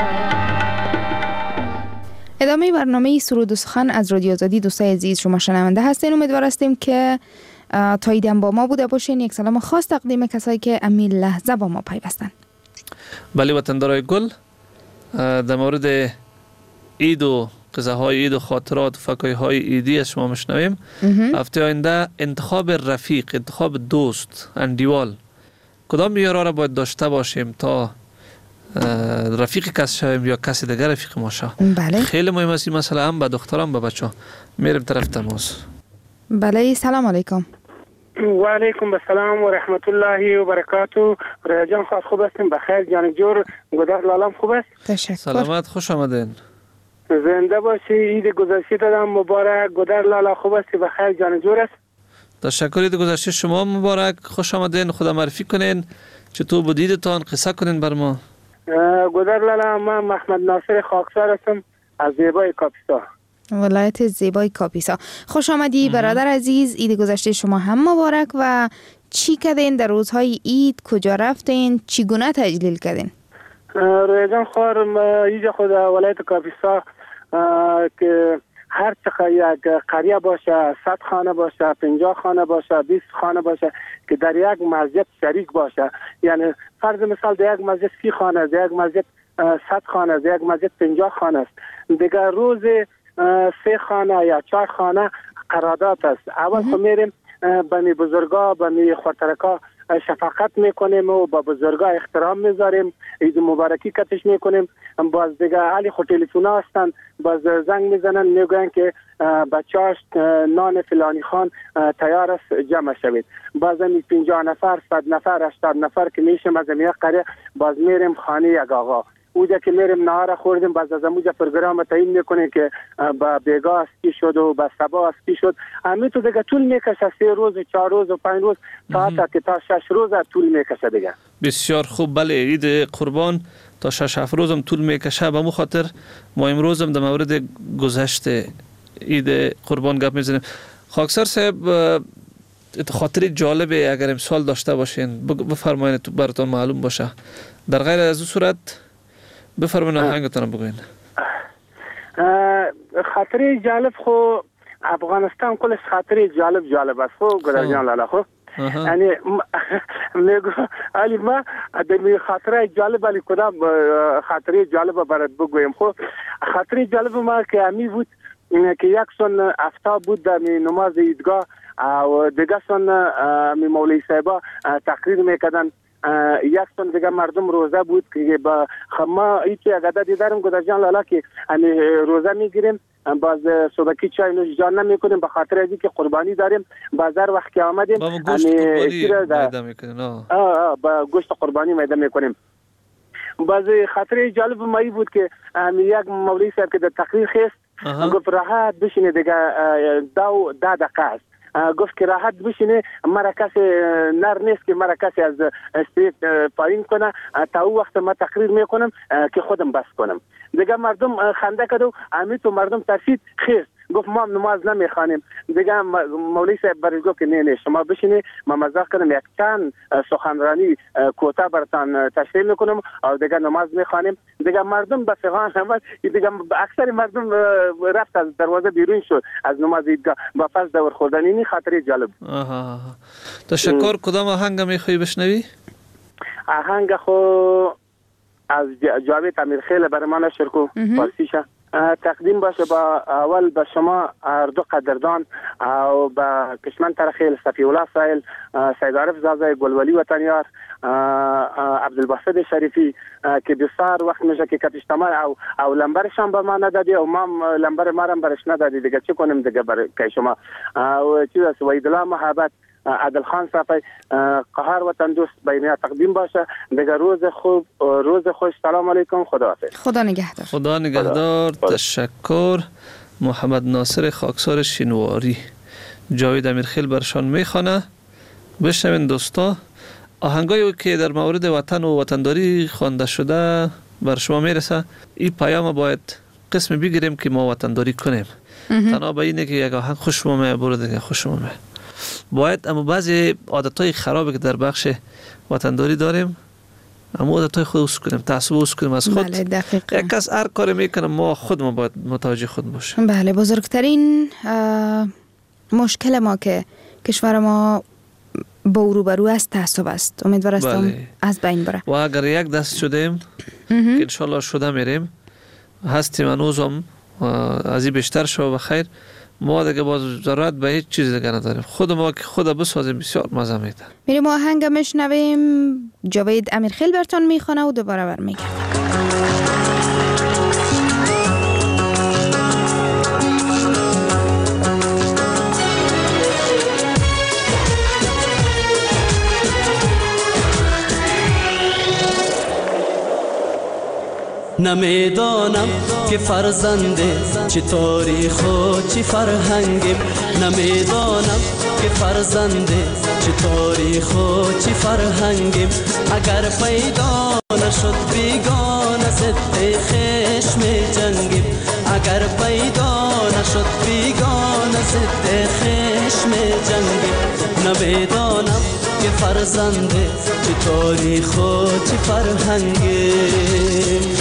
ادامه برنامه سرود و سخن از رادیو آزادی دوستای عزیز شما شنونده هستین. امیدوار هستیم که تا ایدم با ما بوده باشین. یک سلام خاص تقدیم کسایی که امی لحظه با ما پیوستن.
بله وطندارای گل، در مورد عید و قصه های عید و خاطرات و فکای های عیدی از شما مشنویم. هفته آینده انتخاب رفیق، انتخاب دوست، اندیوال، کدام معیارها را باید داشته باشیم تا رفیق کس شویم یا کسی دیگر رفیق ما شود؟
بله.
خیلی مهم است این مسئله، هم به دخترم به بچه ها. میریم طرف تماس.
بله سلام علیکم.
و علیکم السلام و رحمت الله و برکاته. ریا جان خواهد خوب هستیم؟ بخیر جان جور گدر لالم خوب است؟
تشکر.
سلامت، خوش آمدین.
زنده باشی. عید گذشته دادم مبارک. گدر لالا خوب هستی؟ بخیر جان جور است؟
تشکر. عید گذشته شما مبارک، خوش آمدین. خدا معرفی کنین، چطور بود عیدتان؟ قصه کنین بر ما.
گدر لالا، من محمد ناصر خاکسار هستم از زیبای کاپیسا،
ولایت زیبای کاپیسا. خوش آمدی برادر عزیز. عید گذشته شما هم مبارک. و چی کردین در روزهای عید؟ کجا رفتین؟ چگونه تجلیل کردین؟
رویجان خواهرم ایجا خود ولایت کاپیسا که هر چقدر یک قریه باشه، صد خانه باشه، پنجاه خانه باشه، بیست خانه باشه که در یک مسجد شریک باشه، یعنی فرض مثال در یک مسجد سی خانه، در یک مسجد صد خانه، در یک مسجد پنجاه خانه است. دیگر روز سه خانه یا چهار خانه قرارداد است. اول خو میریم به می بزرگا، به می خاطرکا شفقت میکنیم و با بزرگا احترام میذاریم، عید مبارکی کتش میکنیم. باز دیگه علی خو تلفونا هستن، باز زنگ میزنن میگن که بچه‌اش نان فلانی خان تیار است جمع شوید. باز می پنجاه نفر، صد نفر، هشتاد نفر که میشیم از می قریه، باز میریم خانه یک آقا. اوجا که میریم نهار خوردیم، باز از اموجا پروگرام تعیین میکنه که با بیگاه اسکی شد و با سبا اسکی شد. همین تو دیگه طول میکشه، سه روز و چهار روز و پنج روز تا تا تا شش روز طول میکشه دیگه.
بسیار خوب. بله، عید قربان تا شش هفت روزم طول میکشه. به مو خاطر ما امروز هم در مورد گذشت عید قربان گپ میزنیم. خاکسار صاحب، خاطر جالبه اگر امسال داشته باشین بفرمایید تو براتون معلوم باشه. در غیر از اون صورت بفرمایید آهنگتون بگوین.
خاطره جالب خو افغانستان کلش خاطره جالب جالب است خو گدر جان لالا خو. یعنی میگو علی ما در خاطره جالب علی کدام خاطره جالب برات بگویم خو. خاطره جالب ما که امی بود که یک سن افتا بود در نماز عیدگاه و دیگه سن می مولوی صاحبا تقریر میکردن، یک سن دیگه مردم روزه بود که با ما هیچ عدد دیدارم گذر جان لالا که روزه میگیریم، باز صبحی چای نوش جان نمیکنیم به خاطر از اینکه قربانی داریم. بازار وقت که آمدیم
با گوشت قربانی میده میکنیم،
آه با گوشت قربانی میده میکنیم. باز خاطر جالب مایی بود که یک مولوی صاحب که در تقریر خست گفت راحت بشینه دیگه دو ده دقیقه است. گفت که راحت بشینه، مرا کسی نر نیست که مرا کسی از استریت پایین کنه، تا او وقت ما تقریر میکنم که خودم بس کنم. دیگه مردم خنده کرد و امیت و مردم ترسید خیست. گفت ما نماز نمیخوانیم. دیگه مولوی صاحب برش گفت که نه نه شما بشینی، ما مزاق کنم یک چند سخنرانی کوتاه براتان تشریح میکنم و دیگه نماز میخوانیم. دیگه مردم به فقان آمد، دیگه اکثر مردم رفت از دروازه بیرون شد از نماز عیدگاه با پس دور خوردن. اینی خاطری جالب.
آها تشکر. کدام آهنگ میخوای بشنوی؟
آهنگ خو از جاوید امیرخیل برای من نشر کو فارسیشه تقدیم باشه با اول به شما هر دو قدردان و به کشمن ترخیل، صفی الله سایل، سید عارف زازای گلولی وطنیار، عبدالباسط شریفی که بسیار وقت میشه که کتشتما او او لمبرشان به ما ندادی و ما لمبر ما هم برش ندادی. دیگه چی کنیم دیگه برای که شما و چیز است. وحید الله محبت، عادل خان صافی، قهر وطن دوست بینه تقدیم باشه. دیگه روز خوب، روز خوش. سلام علیکم. خدا حافظ.
خدا نگهدار.
خدا نگهدار. تشکر. محمد ناصر خاکسار شینواری. جاوید امیرخیل برشان میخوانه. بشنوین دوستا آهنگایی که در مورد وطن و وطنداری خوانده شده بر شما میرسه. این پیام باید قسم بگیریم که ما وطنداری کنیم. تنها به اینه که یک آهنگ خوش اومد برو دیگه خوش اومد. باید اما بعضی عادتهای خرابی که در بخش وطنداری داریم اما عادتهای خود اوس کنیم، تعصب اوس کنیم از خود.
بله دقیقاً.
یک کس هر کاری میکنه ما خود ما باید متوجه خود باشیم.
بله بزرگترین مشکل ما که کشور ما با روبرو است تعصب است. امیدوار هستم بله. از بین بره.
و اگر یک دست شدیم که انشالله شده میریم هستیم هنوزم از این بیشتر شو و خیر ما دیگه باز ضرورت به هیچ چیز دیگه نداریم. خود ما که خود بسازیم بسیار مزه میده.
میریم آهنگ میشنویم، جاوید امیرخیل براتون میخونه و دوباره برمیگردیم.
نمیدانم که فرزنده چه تاریخ و چه فرهنگیم، نمیدانم که فرزنده چه تاریخ و چه فرهنگیم. اگر پیدا نشد بیگانه ضد خشم جنگیم، اگر پیدا نشد بیگانه ضد خشم جنگیم. نمیدانم که فرزنده چه تاریخ و چه فرهنگیم.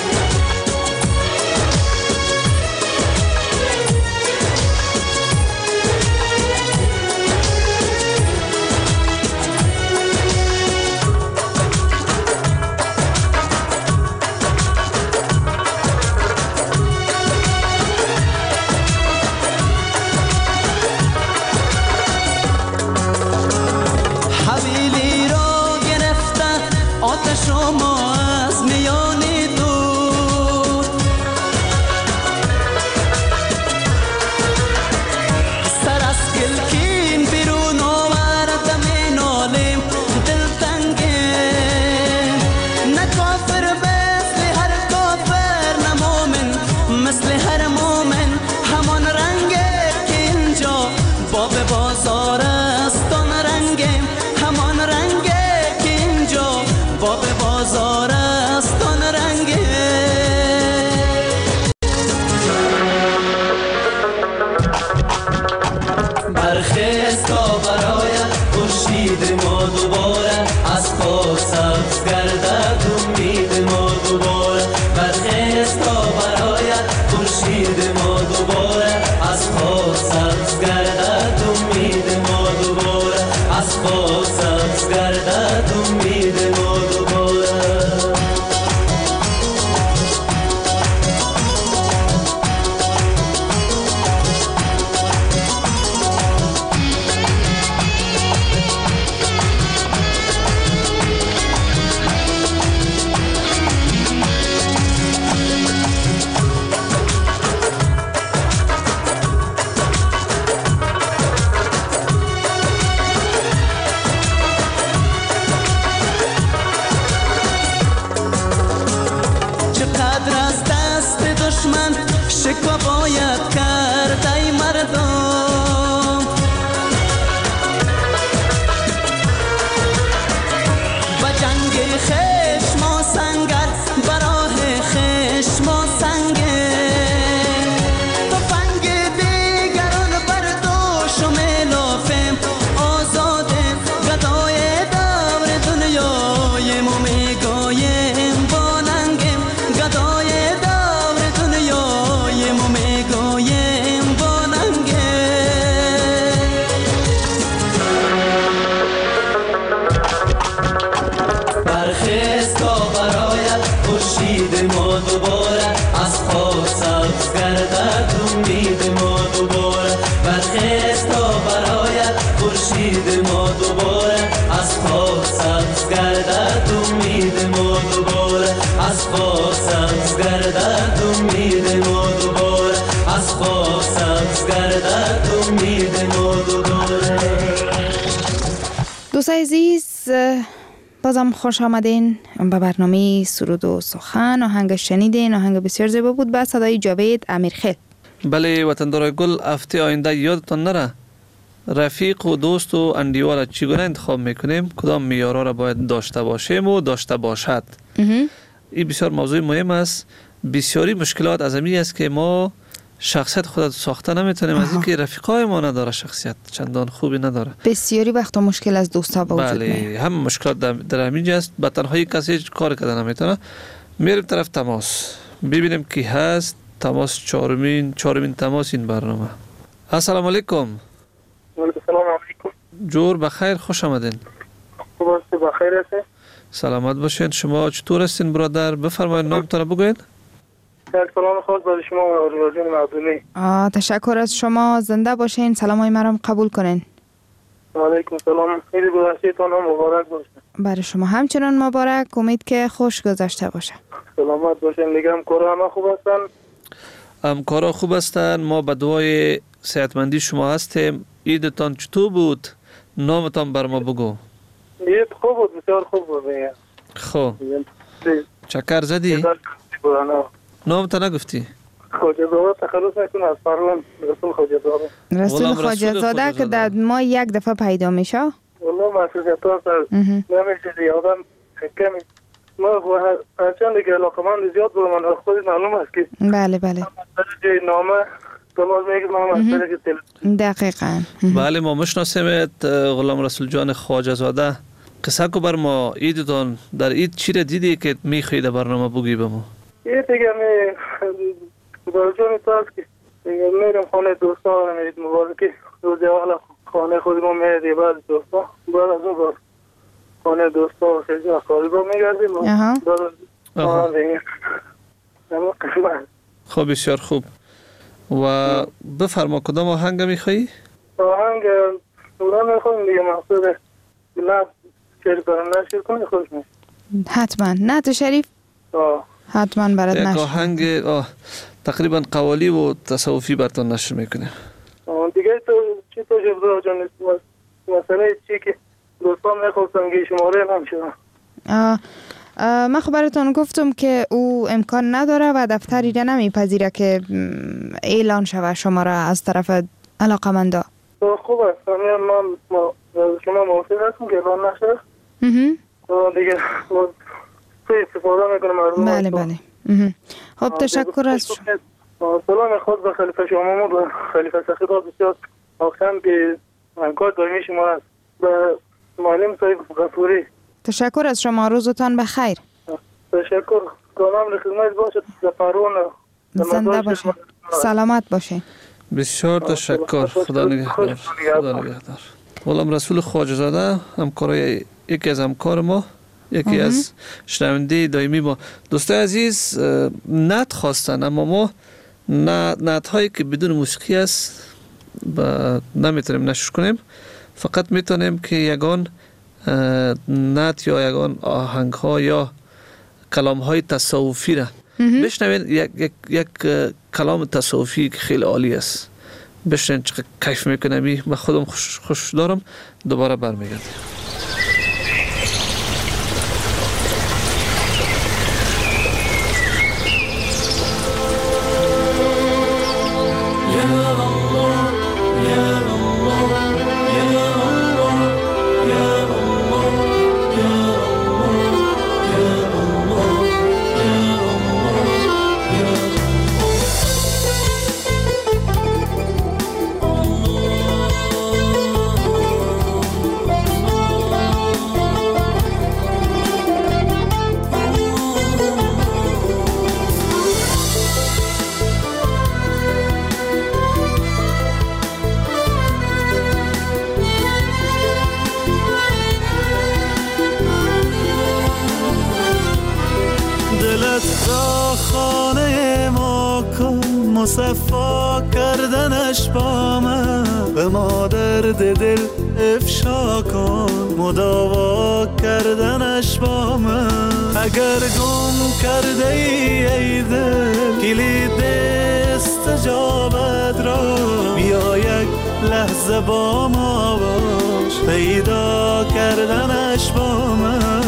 دوستای عزیز بازم خوش آمدین به برنامه سرود و سخن. آهنگ شنیدین، آهنگ بسیار زیبا بود با صدای جاوید امیرخیل.
بله وطندار گل، هفته آینده یادتان نره رفیق و دوست و اندیوال چگونه انتخاب میکنیم، کدام معیارها را باید داشته باشیم و داشته باشد. این بسیار موضوع مهم است بسیاری مشکلات از همین است که ما شخصیت خود ساخته نمیتونیم، از اینکه رفیقای ما نداره، شخصیت چندان خوبی نداره.
بسیاری وقتا مشکل از دوستا با وجود میاد.
بله، هم مشکلات در همین است. با تنهایی کسی کار کردن نمیتونه. میریم طرف تماس، ببینیم کی هست. تماس چهارمین چهارمین تماس این برنامه. السلام علیکم.
السلام علیکم.
جور بخیر، خوش آمدین.
خوب است، بخیر هستین؟
سلامت باشین. شما چطور هستین برادر؟ بفرمایید نامتون رو بگوین.
سلام خاص برای شما و رادیو مردمی.
آه تشکر از شما، زنده باشین. سلامای مرا قبول کنین.
و علیکم سلام. عید گذشته‌تان هم مبارک باشه.
برای شما همچنان مبارک. امید که خوش گذشته باشه.
سلامت باشین. میگم کارا همه خوب هستن؟
همکارا خوب هستن. ما به دعای صحتمندی شما هستیم. عیدتان چطور بود؟ نامتان بر ما بگو.
عید خوب بود، بسیار خوب بود.
خب چکر زدی؟ نامتان نگفتی؟
خواجه زاده تخلص نکنه از فرمان. رسول خواجه زاده.
رسول خواجه زاده که در ما یک دفعه پیدا میشه.
والله مسئولیت ها سر نمیشه دیگه آدم کمی. ما هرچند دیگه علاقه من زیاد بود، من خود معلوم است که
بله بله
درجه نامه تماس میگید ما مسئله که تلفن.
دقیقاً.
بله ما مشناسیمت غلام رسول جان خواجه زاده. قصه کو بر ما عیدتان در عید چی را دیدی که میخوای برنامه بگی به ما؟
عید دیگه می برجان تاس که میرم خانه دوستا عید مبارکی روز اول خانه خود ما میریم بعد دوستا بعد از اون خانه دوستا خیلی قریبا میگردیم بعد
خب بسیار خوب. و بفرما کدام آهنگ میخوایی؟
آهنگ نوران میخواییم دیگه مقصود نه شریف برام نشیر کنی خوش میشه.
حتما نه تو شریف
آه
حتما برات نشر.
یک آهنگ آه تقریبا قوالی و تصوفی براتون نشر میکنه.
دیگه تو چی تو جبرا جان مسئله چی که دوستان میخواستن که شماره هم شدن.
من خبرتون گفتم که او امکان نداره و دفتری را نمیپذیره که اعلان شود شماره از طرف علاقمندا.
خوب است. من ما شما موافق هستم که اعلان نشه؟ دیگه تو استفاده میکنم مردم.
بله بله. خب تشکر از
شما. سلام خود به خلیفه شما و خلیفه سخیدات بسیار آخرم که همکار دائمی شما هست. به معلم صاحب غفوری
تشکر از شما. روزتان بخیر.
تشکر. کامل خدمت باشد. زفرون
زنده باشه. سلامت باشه.
بسیار تشکر. خدا نگهدار. خدا نگهدار. غلام رسول خواجه زاده همکارای یکی از همکار ما، یکی از شنونده دائمی ما. دوستای عزیز نت خواستن اما ما نت هایی که بدون موسیقی است نمیتونیم نشر کنیم. فقط میتونیم که یگان نت یا یگان آهنگ ها یا کلام های تصوفی را بشنوید. یک, یک, یک کلام تصوفی که خیلی عالی است، بشنوید چقدر کیف میکنم. من خودم خوش, خوش دارم. دوباره برمیگردیم.
مصفا کردنش با من به ما درد دل افشا کن، مداوا کردنش با من. اگر گم کرده ای ای دل کلید استجابت را، بیا یک لحظه با ما باش پیدا کردنش با من.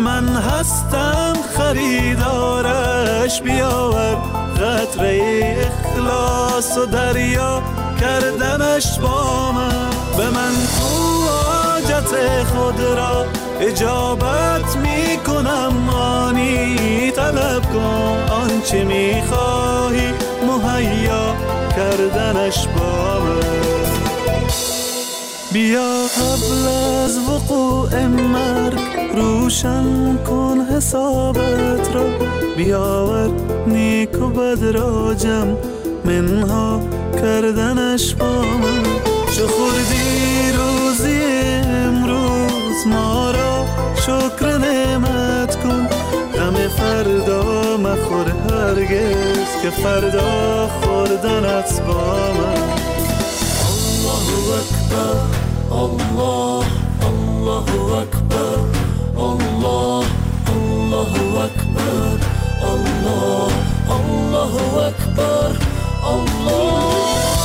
من هستم خریدارش، بیاور قطره اخلاص و دریا کردنش با من. به من کو حاجت خود را اجابت می کنم، آنی طلب کن آنچه می خواهی مهیا کردنش با من. بیا قبل از وقوع مرگ روشن کن حسابت را، بیاور نیک و بد را جمع منها کردنش با من. چو خوردی روزی امروز ما را شکر نعمت کن، غم فردا مخور هرگز که فردا خوردنت با من. الله اکبر الله الله اکبر الله الله اکبر الله الله اکبر الله.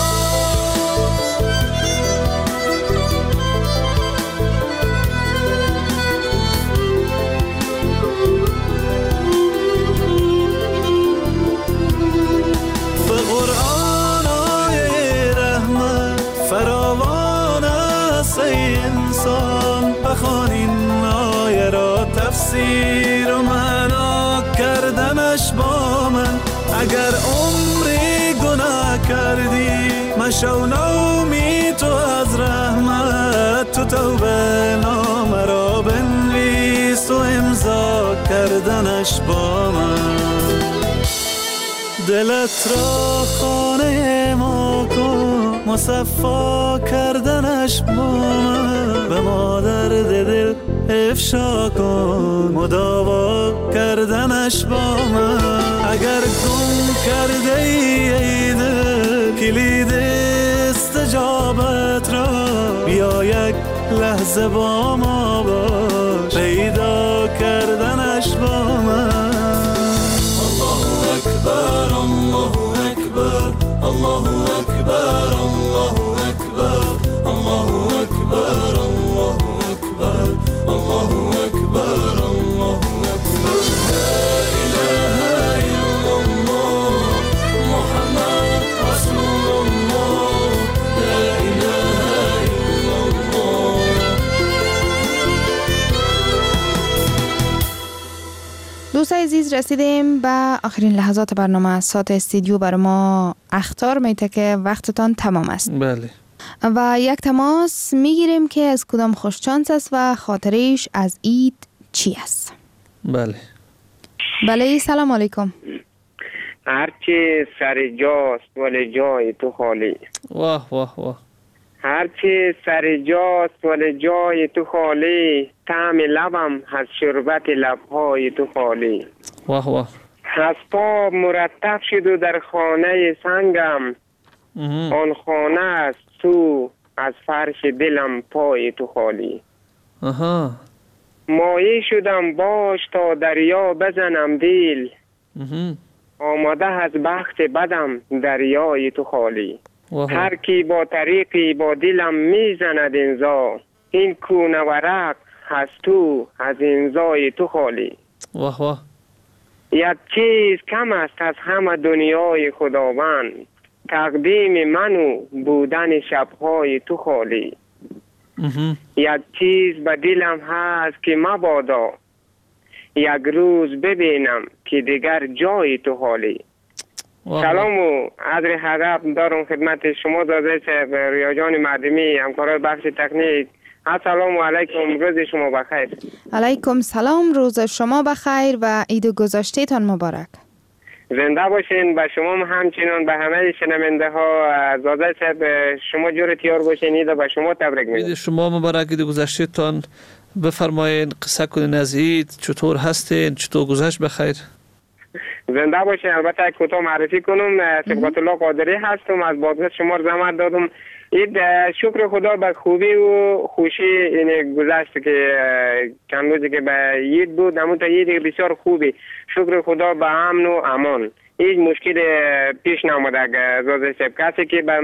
بخوان این آیه را تفسیر و معنا کردنش با من. اگر عمری گناه کردی مشو نومی تو از رحمت، تو توبه نامه را بنویس و امضا کردنش با من. دلت را خانه ما کن مصفا کردنش با من. به ما درد دل افشا کن مداوا کردنش با من. اگر گم کرده ای ای دل کلید استجابت را، بیا یک لحظه با ما باش پیدا کردنش با من. الله اکبر الله اکبر الله اکبر الله اکبر الله اکبر الله اکبر الله اکبر الله اکبر. لا اله الا الله محمد رسول الله. لا اله الا الله.
دوستان عزیز، رسیدیم به آخرین لحظات برنامه. ساعت استودیو بر ما اخطار میته که وقتتان تمام است.
بله.
و یک تماس میگیریم که از کدام خوشچانس است و خاطرش از عید چی است.
بله.
بله، سلام علیکم.
هرچی سر جاست ولی جای تو خالی.
واه واه واه.
هرچی سر جاست ولی جای تو خالی، طعم لبم از شربت لبهای تو خالی.
واه واه.
از پا مرتب شد و در خانه سنگم، آن خانه است تو از فرش دلم پای تو خالی.
آها.
مایه شدم باش تا دریا بزنم دل، آماده از بخت بدم دریای تو خالی. هر کی با طریقی با دلم میزند انزا، این کونه ورق هست تو از انزای تو خالی.
واه واه.
یک چیز کم است از همه دنیای خداوند، تقدیم منو بودن شبهای تو خالی. یک چیز به دلم هست که مبادا یک روز ببینم که دیگر جای تو خالی. سلام و عذر هدف دارم خدمت شما داده صاحب، ریاجان مردمی، همکارای بخش تکنیک. السلام علیکم، روز شما بخیر.
علیکم سلام، روز شما بخیر و عید گذشته تان مبارک.
زنده باشین. به شما همچنان به همه شنونده ها داده صاحب، شما جور تیار باشین، عید به شما تبریک میگم.
عید شما مبارک، عید گذشته تان. بفرمایین قصه کنین از عید، چطور هستین، چطور گذشت بخیر؟
زنده باشین. البته کوتاه معرفی کنم، صبغت الله قادری هستم، از بادغیس شمار زحمت دادم. اید شکر خدا به خوبی و خوشی این گذشت که چند روزی که به عید بود، اما تا عید بسیار خوبی، شکر خدا به امن و امان، هیچ مشکل پیش نامده. روز شب کسی که به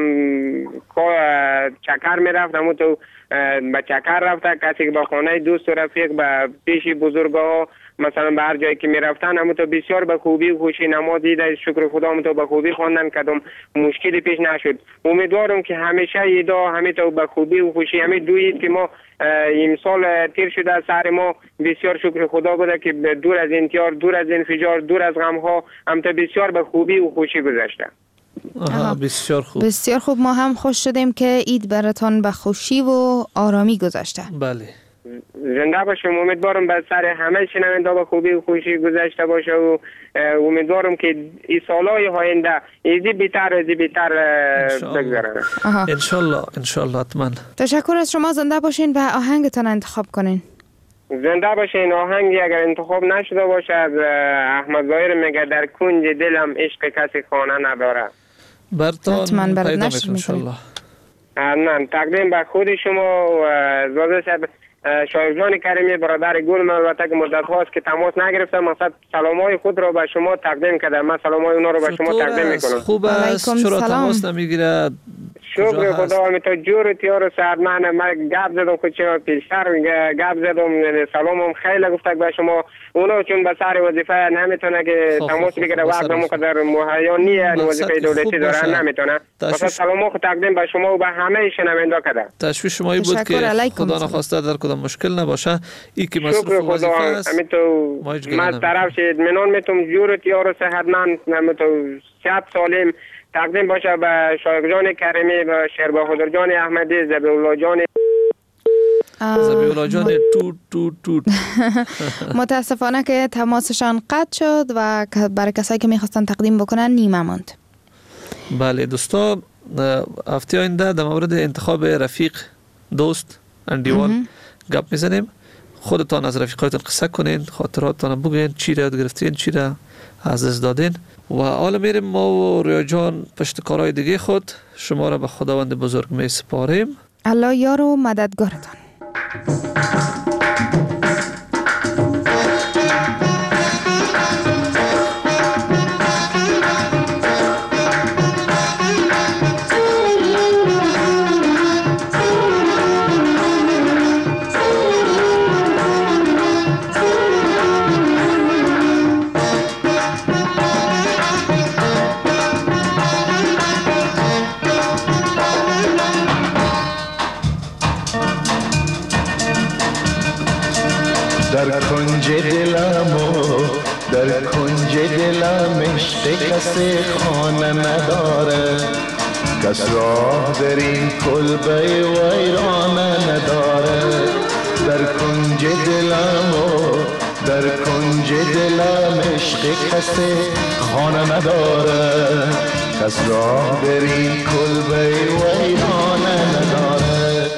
چکر می رفت اما تو به چکر رفته، کسی که به خانه دوست و رفیق به پیش بزرگا مثلا به هر جایی که می رفتن اما تو بسیار به خوبی و خوشی نماز دیده، شکر خدا اما تو به خوبی خواندن کدام مشکلی پیش نشد. امیدوارم که همیشه ایدا همه تو به خوبی و خوشی، همه دو عید که ما این سال تیر شده سر ما بسیار شکر خدا بوده که دور از انتحار، دور از انفجار، دور از غم ها هم تا بسیار به خوبی و خوشی گذشته.
آها بسیار خوب، بسیار
خوب. ما هم خوش شدیم که عید براتان به خوشی و آرامی گذشته.
بله
زنده باشم. امیدوارم به سر همه شنونده به خوبی و خوشی گذشته باشه و امیدوارم که این سالهای آینده ایزی بیتر ایزی بیتر بگذره.
انشالله انشالله حتما.
تشکر از شما. زنده باشین و آهنگتان انتخاب کنین.
زنده باشین. آهنگی اگر انتخاب نشده باشه از احمد ظاهر میگه در کنج دلم عشق کسی خانه نداره.
برتان پیدا میکنم انشالله.
من تقدیم به خود شما زاده شب شایگان کریمی برادر گل، البته که مدت هاست که تماس نگرفتم، مقصد سلامای خود را به شما تقدیم کردم. من سلامای اونا رو به شما تقدیم میکنم.
خوب است، چرا تماس نمیگیره؟
شکر خدا. همیتا جور تیار و سعد من من گپ زدم خود چرا پیشتر گپ زدم، سلامم خیلی گفته به شما. اونا چون به سر وظیفه نمیتونه که تماس بگیره، وقت مقدر مهیا نیه، وظیفه دولتی داره نمیتونه. مثلا سلام خود تقدیم به شما و به همه شنوندا کرده.
تشویش شما بود که خدا نخواسته در کدام مشکل نباشه. ای که مصرف وظیفه است.
همیتو من طرف شد منون میتونم جور تیار و صحتمند نمیتو صحت سالم تقدیم باشه به شایق جان کریمی، به شیر بهادر جان احمدی، زبی الله جان
زبی الله جان توت توت توت.
متاسفانه که تماسشان قطع شد و برای کسایی که میخواستن تقدیم بکنن نیمه ماند.
بله دوستا، هفته آینده در مورد انتخاب رفیق، دوست، اندیوال گپ میزنیم. خودتان از رفیقاتون قصه کنین، خاطراتتان بگین، چی را یاد گرفتین، چی را از دست دادین. و حالا میریم ما و رویا جان پشت کارهای دیگه خود. شما را به خداوند بزرگ می سپاریم.
الله یار و مددگارتان.
در کنج دلم و در کنج دلم عشق کسی خانه نداره، کس راه در این کلبه ویرانه نداره. در کنج دلم و در کنج دلم عشق کسی خانه نداره، کس راه در این کلبه ویرانه نداره.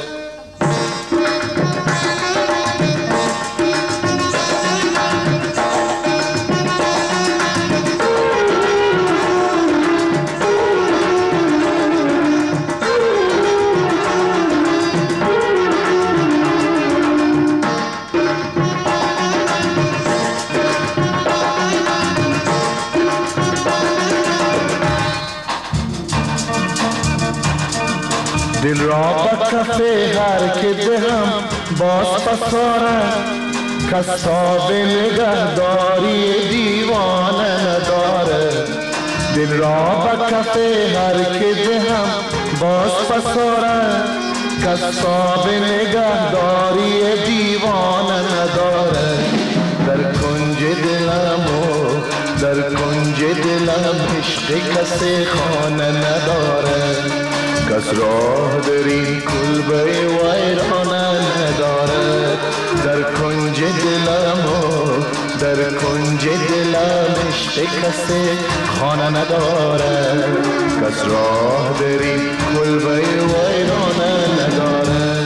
دل را با کفه هر که دهم باز پساره، کس تاب نگهداری دیوانه نداره. دل را با کفه هر که دهم باز پساره، کس تاب نگهداری دیوانه نداره. در کنج دلم و در کنج دلم عشق کسی خانه نداره، کس راه در این کلبه ویرانه نداره. در کنج دلم و در کنج دلم عشق کسی خانه نداره، کس راه در این کلبه ویرانه نداره.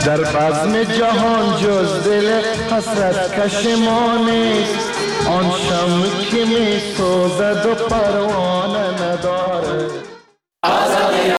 در بزم جهان جز دل حسرت کش ما نیست، آن شمع که می سوزد و پروانه نداره.